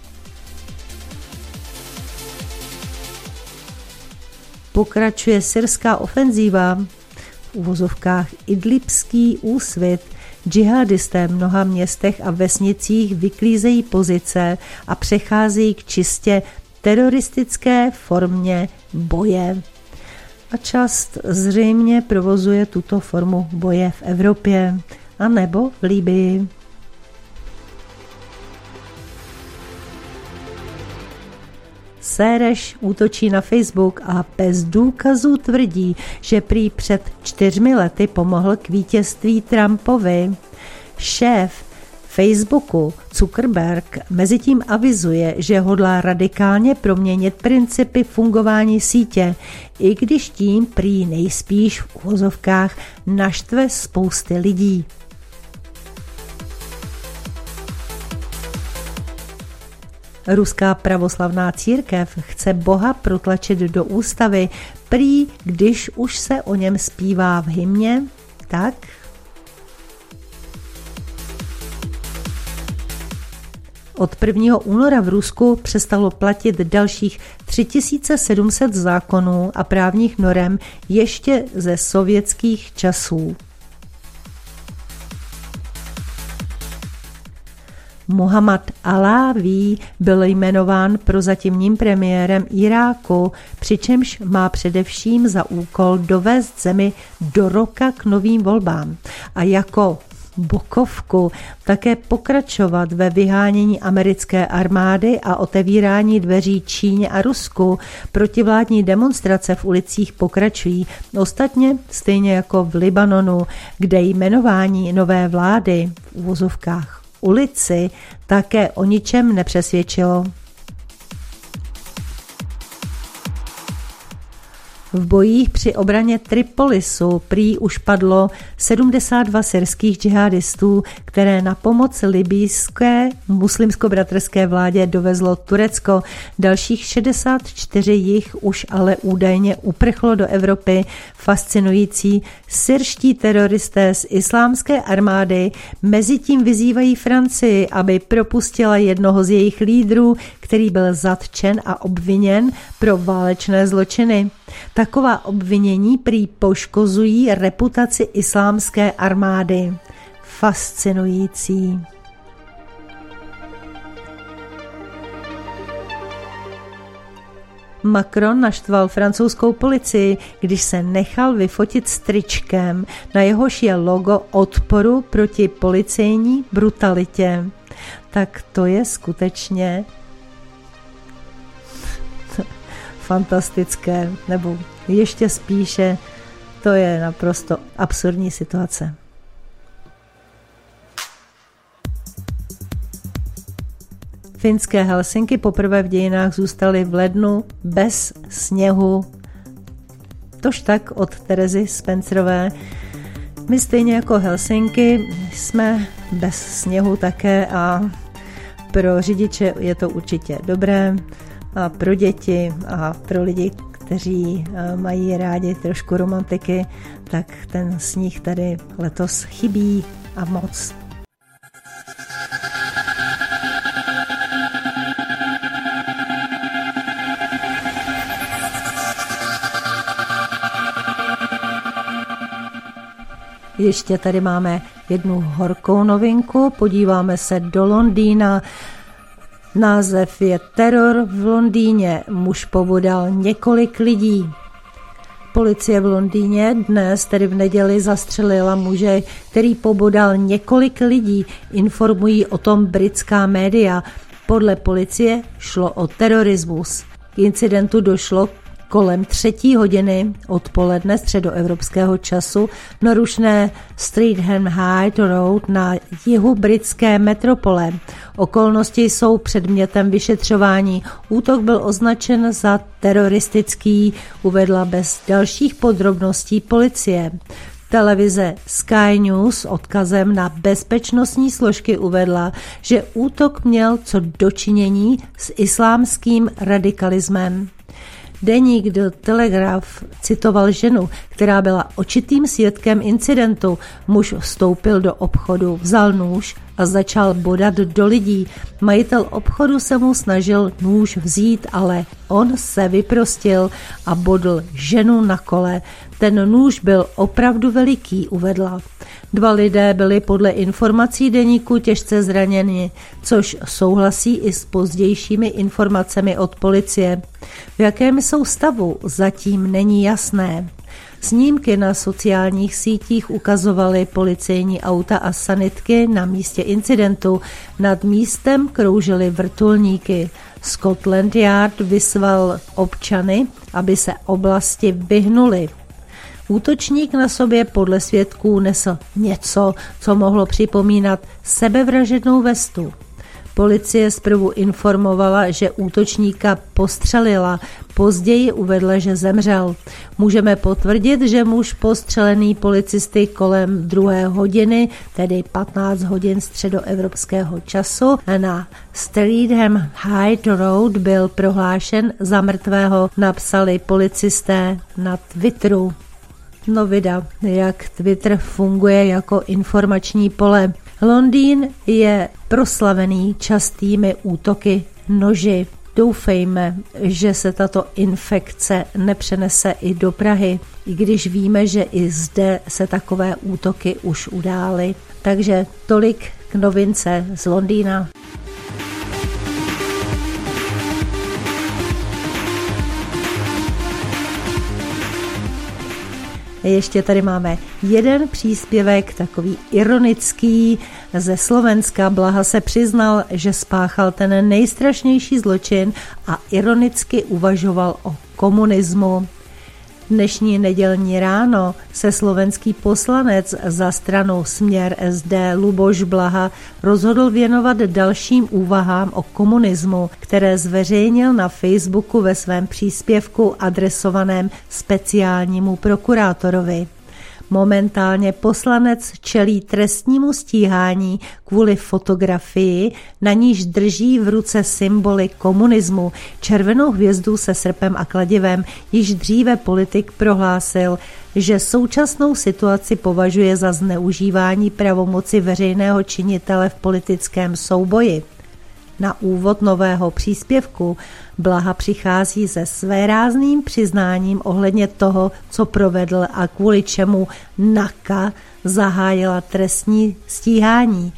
Pokračuje syrská ofenzíva, v uvozovkách idlibský úsvit. Džihadisté v mnoha městech a vesnicích vyklízejí pozice a přecházejí k čistě teroristické formě boje. A část zřejmě provozuje tuto formu boje v Evropě a nebo v Libyi. Sereš útočí na Facebook a bez důkazů tvrdí, že prý před čtyřmi lety pomohl k vítězství Trumpovi. Šéf Facebooku Zuckerberg mezitím avizuje, že hodlá radikálně proměnit principy fungování sítě, i když tím prý nejspíš v uvozovkách naštve spousty lidí. Ruská pravoslavná církev chce Boha protlačit do ústavy, prý když už se o něm zpívá v hymně, tak od prvního února v Rusku přestalo platit dalších tři tisíce sedm set zákonů a právních norem ještě ze sovětských časů. Muhammad Aláví byl jmenován prozatímním premiérem Iráku, přičemž má především za úkol dovést zemi do roka k novým volbám a jako bokovku také pokračovat ve vyhánění americké armády a otevírání dveří Číně a Rusku. Protivládní demonstrace v ulicích pokračují, ostatně stejně jako v Libanonu, kde jmenování nové vlády v uvozovkách ulici také o ničem nepřesvědčilo. V bojích při obraně Tripolisu prý už padlo sedmdesát dva syrských džihadistů, které na pomoc libijské muslimsko-bratrské vládě dovezlo Turecko. Dalších šedesát čtyři jich už ale údajně uprchlo do Evropy. Fascinující, syrští teroristé z islámské armády mezitím vyzývají Francii, aby propustila jednoho z jejich lídrů, který byl zatčen a obviněn pro válečné zločiny. Taková obvinění prý poškozují reputaci islámské armády. Fascinující. Macron naštval francouzskou policii, když se nechal vyfotit s tričkem, na jehož je logo odporu proti policejní brutalitě. Tak to je skutečně fantastické, nebo ještě spíše, to je naprosto absurdní situace. Finské Helsinky poprvé v dějinách zůstaly v lednu bez sněhu. Tož tak od Terezy Spencerové. My stejně jako Helsinky jsme bez sněhu také a pro řidiče je to určitě dobré a pro děti a pro lidi, kteří mají rádi trošku romantiky, tak ten sníh tady letos chybí a moc. Ještě tady máme jednu horkou novinku, podíváme se do Londýna. Název je Teror v Londýně, muž pobodal několik lidí. Policie v Londýně dnes, tedy v neděli, zastřelila muže, který pobodal několik lidí, informují o tom britská média. Podle policie šlo o terorismus. K incidentu došlo kolem třetí hodiny odpoledne středoevropského času na rušné Streatham High Road na jihu britské metropole. Okolnosti jsou předmětem vyšetřování. Útok byl označen za teroristický, uvedla bez dalších podrobností policie. Televize Sky News s odkazem na bezpečnostní složky uvedla, že útok měl co dočinění s islámským radikalismem. Deník The Telegraph citoval ženu, která byla očitým svědkem incidentu. Muž vstoupil do obchodu, vzal nůž a začal bodat do lidí. Majitel obchodu se mu snažil nůž vzít, ale on se vyprostil a bodl ženu na kole. Ten nůž byl opravdu veliký, uvedla. Dva lidé byli podle informací deníku těžce zraněni, což souhlasí i s pozdějšími informacemi od policie. V jakém jsou stavu, zatím není jasné. Snímky na sociálních sítích ukazovaly policejní auta a sanitky na místě incidentu. Nad místem kroužily vrtulníky. Scotland Yard vyzval občany, aby se oblasti vyhnuli. Útočník na sobě podle svědků nesl něco, co mohlo připomínat sebevražednou vestu. Policie zprvu informovala, že útočníka postřelila, později uvedla, že zemřel. Můžeme potvrdit, že muž postřelený policisty kolem druhé hodiny, tedy patnáct hodin středoevropského času, na Streatham High Road byl prohlášen za mrtvého, napsali policisté na Twitteru. No vida, jak Twitter funguje jako informační pole. Londýn je proslavený častými útoky noži. Doufejme, že se tato infekce nepřenese i do Prahy, i když víme, že i zde se takové útoky už udály. Takže tolik k novince z Londýna. Ještě tady máme jeden příspěvek, takový ironický, ze Slovenska. Blaha se přiznal, že spáchal ten nejstrašnější zločin a ironicky uvažoval o komunismu. Dnešní nedělní ráno se slovenský poslanec za stranu Směr S D Luboš Blaha rozhodl věnovat dalším úvahám o komunismu, které zveřejnil na Facebooku ve svém příspěvku adresovaném speciálnímu prokurátorovi. Momentálně poslanec čelí trestnímu stíhání kvůli fotografii, na níž drží v ruce symboly komunismu, červenou hvězdu se srpem a kladivem. Již dříve politik prohlásil, že současnou situaci považuje za zneužívání pravomoci veřejného činitele v politickém souboji. Na úvod nového příspěvku Blaha přichází se svérázným přiznáním ohledně toho, co provedl a kvůli čemu N A K A zahájila trestní stíhání.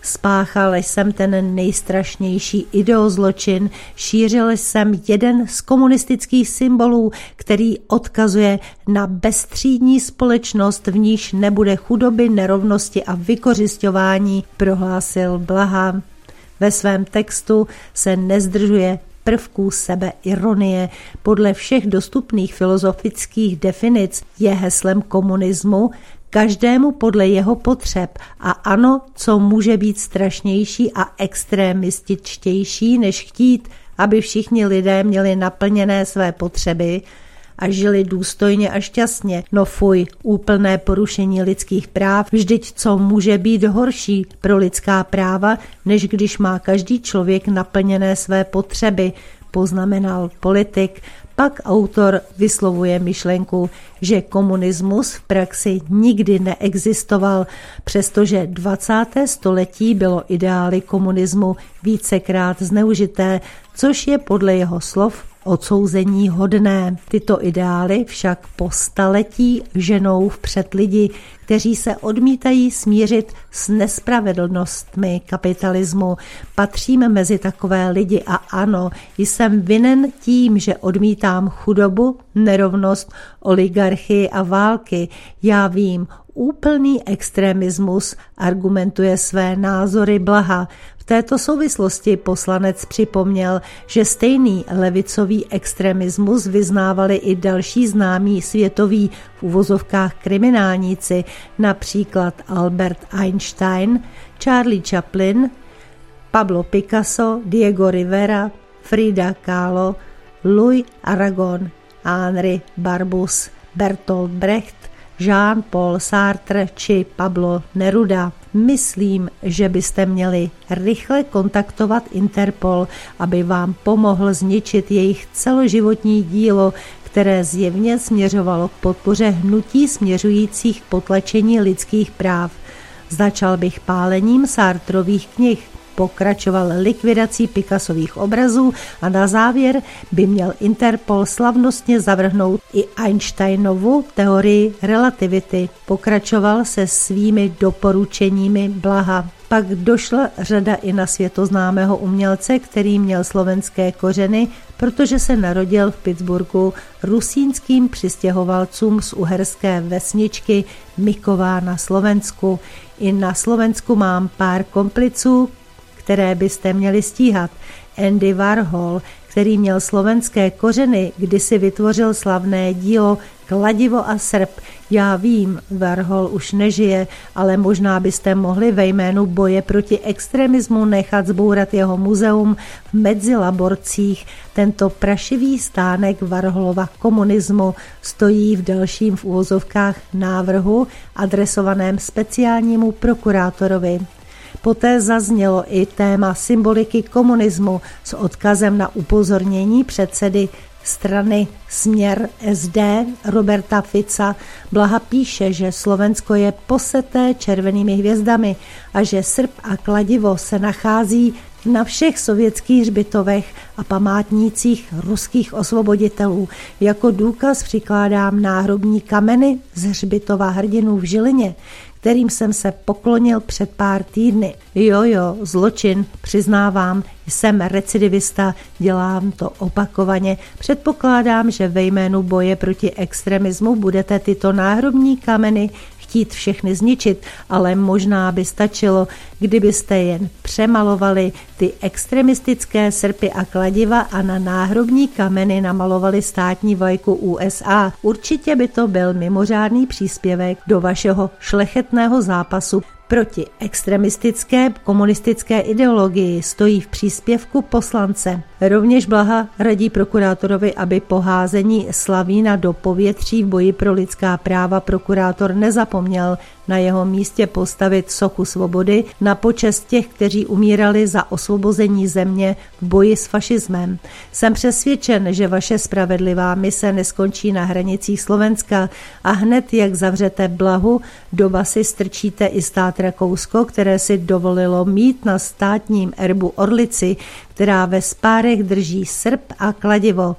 Spáchal jsem ten nejstrašnější ideozločin, šířil jsem jeden z komunistických symbolů, který odkazuje na bezstřídní společnost, v níž nebude chudoby, nerovnosti a vykořisťování, prohlásil Blaha. Ve svém textu se nezdržuje prvků sebeironie. Podle všech dostupných filozofických definic je heslem komunismu každému podle jeho potřeb a ano, co může být strašnější a extrémističtější, než chtít, aby všichni lidé měli naplněné své potřeby a žili důstojně a šťastně. No fuj, úplné porušení lidských práv, vždyť co může být horší pro lidská práva, než když má každý člověk naplněné své potřeby, poznamenal politik. Pak autor vyslovuje myšlenku, že komunismus v praxi nikdy neexistoval, přestože dvacáté století bylo ideály komunismu vícekrát zneužité, což je podle jeho slov odsouzení hodné. Tyto ideály však po staletí ženou vpřed lidi, kteří se odmítají smířit s nespravedlnostmi kapitalismu. Patřím mezi takové lidi a ano, jsem vinen tím, že odmítám chudobu, nerovnost, oligarchii a války. Já vím, úplný extremismus argumentuje své názory Blaha. V této souvislosti poslanec připomněl, že stejný levicový extremismus vyznávali i další známí světoví v uvozovkách kriminálníci, například Albert Einstein, Charlie Chaplin, Pablo Picasso, Diego Rivera, Frida Kahlo, Louis Aragon, Henri Barbusse, Bertolt Brecht, Jean-Paul Sartre či Pablo Neruda. Myslím, že byste měli rychle kontaktovat Interpol, aby vám pomohl zničit jejich celoživotní dílo, které zjevně směřovalo k podpoře hnutí směřujících k potlačení lidských práv. Začal bych pálením Sartrových knih, pokračoval likvidací Picassových obrazů a na závěr by měl Interpol slavnostně zavrhnout i Einsteinovu teorii relativity. Pokračoval se svými doporučeními Blaha. Pak došla řada i na světoznámého umělce, který měl slovenské kořeny, protože se narodil v Pittsburghu rusínským přistěhovalcům z uherské vesničky Miková na Slovensku. I na Slovensku mám pár kompliců, které byste měli stíhat. Andy Warhol, který měl slovenské kořeny, kdysi vytvořil slavné dílo Kladivo a srp. Já vím, Warhol už nežije, ale možná byste mohli ve jménu boje proti extremismu nechat zbourat jeho muzeum v Medzilaborcích. Tento prašivý stánek Warholova komunismu stojí v dalším v uvozovkách návrhu adresovaném speciálnímu prokurátorovi. Poté zaznělo i téma symboliky komunismu s odkazem na upozornění předsedy strany Směr S D Roberta Fica. Blaha píše, že Slovensko je poseté červenými hvězdami a že srp a kladivo se nachází na všech sovětských hřbitovech a památnících ruských osvoboditelů. Jako důkaz přikládám náhrobní kameny z hřbitova hrdinů v Žilině, kterým jsem se poklonil před pár týdny. Jo, jo, zločin, přiznávám, jsem recidivista, dělám to opakovaně. Předpokládám, že ve jménu boje proti extremismu budete tyto náhrobní kameny chtít všechny zničit, ale možná by stačilo, kdybyste jen přemalovali ty extremistické srpy a kladiva a na náhrobní kameny namalovali státní vlajku U S A. Určitě by to byl mimořádný příspěvek do vašeho šlechetného zápasu proti extremistické komunistické ideologii, stojí v příspěvku poslance. Rovněž Blaha radí prokurátorovi, aby poházení Slavína do povětří v boji pro lidská práva prokurátor nezapomněl na jeho místě postavit sochu svobody na počest těch, kteří umírali za osvobození země v boji s fašismem. Jsem přesvědčen, že vaše spravedlivá mise neskončí na hranicích Slovenska a hned, jak zavřete Blahu, do basy strčíte i stát Rakousko, které si dovolilo mít na státním erbu orlici, která ve spárech drží srp a kladivo.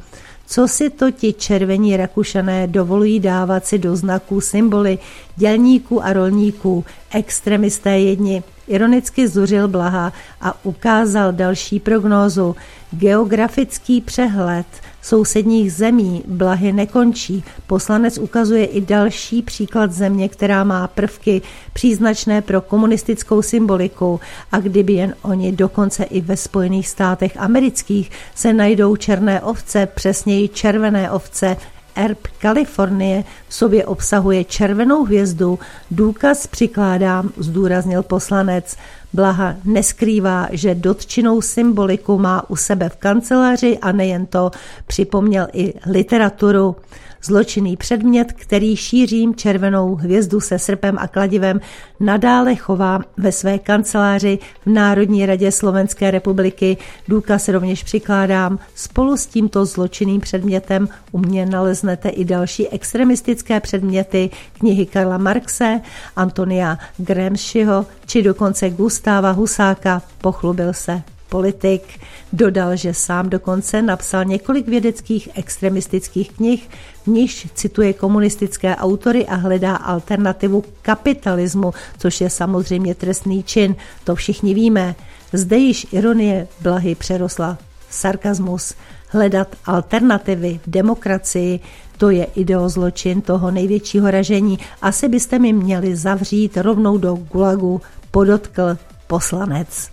Co si to ti červení Rakušané dovolují dávat si do znaků symboly dělníků a rolníků, extremisté jedni? Ironicky zuřil Blaha a ukázal další prognózu. Geografický přehled sousedních zemí Blahy nekončí. Poslanec ukazuje i další příklad země, která má prvky příznačné pro komunistickou symboliku, a kdyby jen oni, dokonce i ve Spojených státech amerických se najdou černé ovce, přesněji červené ovce. Erb Kalifornie v sobě obsahuje červenou hvězdu, důkaz přikládám, zdůraznil poslanec. Blaha neskrývá, že dotčenou symboliku má u sebe v kanceláři a nejen to, připomněl i literaturu. Zločinný předmět, který šířím červenou hvězdu se srpem a kladivem, nadále chová ve své kanceláři v Národní radě Slovenské republiky. Důkaz rovněž přikládám. Spolu s tímto zločinným předmětem u mě naleznete i další extremistické předměty, knihy Karla Marxe, Antonia Gramsciho či dokonce Gustáva Husáka, pochlubil se politik. Dodal, že sám dokonce napsal několik vědeckých extremistických knih, v nichž cituje komunistické autory a hledá alternativu kapitalismu, což je samozřejmě trestný čin, to všichni víme. Zde již ironie Blahy přerostla sarkasmus. Hledat alternativy v demokracii, to je ideozločin toho největšího ražení. Asi byste mi měli zavřít rovnou do gulagu, podotkl poslanec.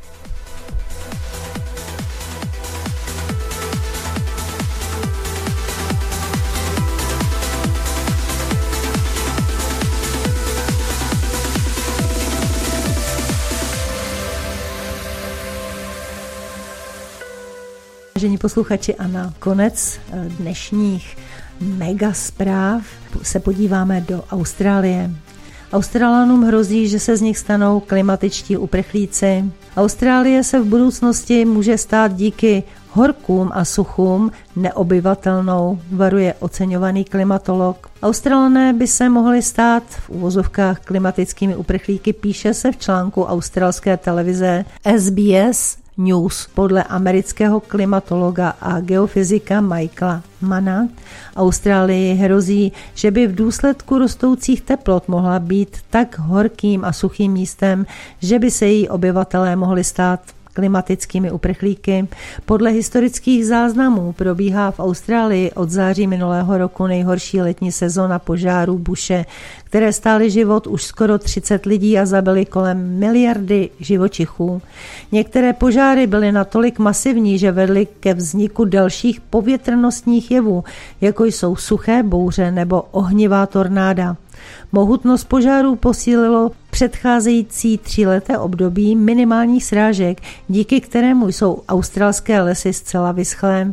Vážení posluchači, a na konec dnešních mega zpráv se podíváme do Austrálie. Australanům hrozí, že se z nich stanou klimatičtí uprchlíci. Austrálie se v budoucnosti může stát díky horkům a suchům neobyvatelnou, varuje oceňovaný klimatolog. Australané by se mohli stát v uvozovkách klimatickými uprchlíky, píše se v článku australské televize S B S News. Podle amerického klimatologa a geofyzika Michaela Manna Austrálii hrozí, že by v důsledku rostoucích teplot mohla být tak horkým a suchým místem, že by se její obyvatelé mohli stát klimatickými uprchlíky. Podle historických záznamů probíhá v Austrálii od září minulého roku nejhorší letní sezóna požárů buše, které stály život už skoro třicet lidí a zabily kolem miliardy živočichů. Některé požáry byly natolik masivní, že vedly ke vzniku dalších povětrnostních jevů, jako jsou suché bouře nebo ohnivá tornáda. Mohutnost požárů posílilo předcházející tříleté období minimálních srážek, díky kterému jsou australské lesy zcela vyschlé.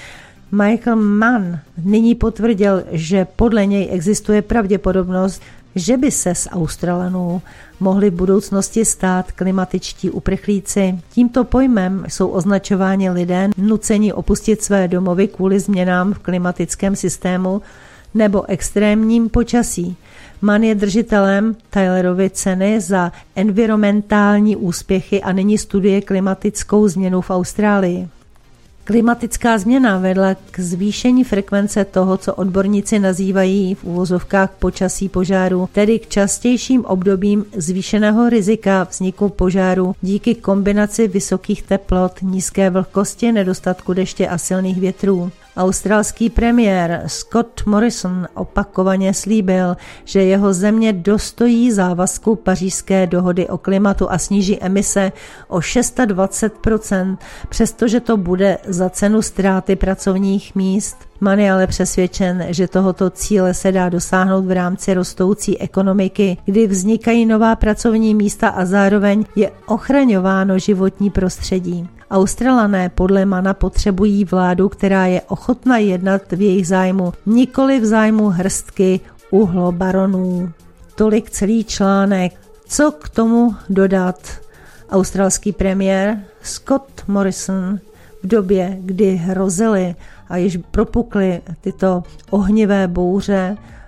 Michael Mann nyní potvrdil, že podle něj existuje pravděpodobnost, že by se z Australanů mohli v budoucnosti stát klimatičtí uprchlíci. Tímto pojmem jsou označováni lidé nuceni opustit své domovy kvůli změnám v klimatickém systému nebo extrémním počasí. Mann je držitelem Tylerovy ceny za environmentální úspěchy a nyní studuje klimatickou změnu v Austrálii. Klimatická změna vedla k zvýšení frekvence toho, co odborníci nazývají v uvozovkách počasí požáru, tedy k častějším obdobím zvýšeného rizika vzniku požáru díky kombinaci vysokých teplot, nízké vlhkosti, nedostatku deště a silných větrů. Australský premiér Scott Morrison opakovaně slíbil, že jeho země dostojí závazku Pařížské dohody o klimatu a sníží emise o dvacet šest procent, přestože to bude za cenu ztráty pracovních míst. Mann je ale přesvědčen, že tohoto cíle se dá dosáhnout v rámci rostoucí ekonomiky, kdy vznikají nová pracovní místa a zároveň je ochraňováno životní prostředí. Australané podle Manna potřebují vládu, která je ochotna jednat v jejich zájmu, nikoli v zájmu hrstky uhlobaronů. Tolik celý článek. Co k tomu dodat? Australský premiér Scott Morrison v době, kdy hrozily a již propukly tyto ohnivé bouře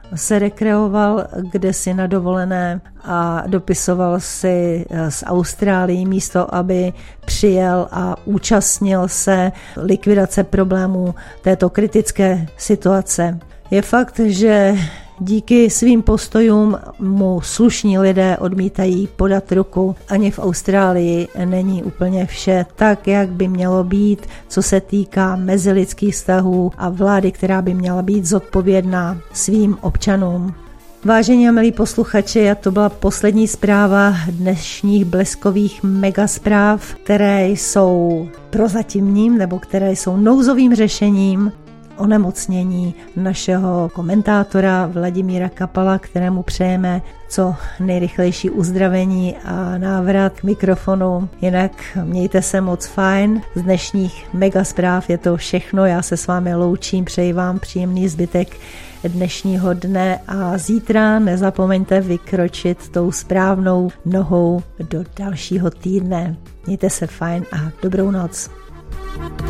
se rekreoval kdesi na dovolené a dopisoval si z Austrálie místo, aby přijel a účastnil se likvidace problémů této kritické situace. Je fakt, že díky svým postojům mu slušní lidé odmítají podat ruku. Ani v Austrálii není úplně vše tak, jak by mělo být, co se týká mezilidských vztahů a vlády, která by měla být zodpovědná svým občanům. Vážení a milí posluchači, a to byla poslední zpráva dnešních bleskových megaspráv, které jsou prozatímním nebo které jsou nouzovým řešením onemocnění našeho komentátora Vladimíra Kapala, kterému přejeme co nejrychlejší uzdravení a návrat k mikrofonu. Jinak mějte se moc fajn. Z dnešních megaspráv je to všechno. Já se s vámi loučím, přeji vám příjemný zbytek dnešního dne a zítra nezapomeňte vykročit tou správnou nohou do dalšího týdne. Mějte se fajn a dobrou noc.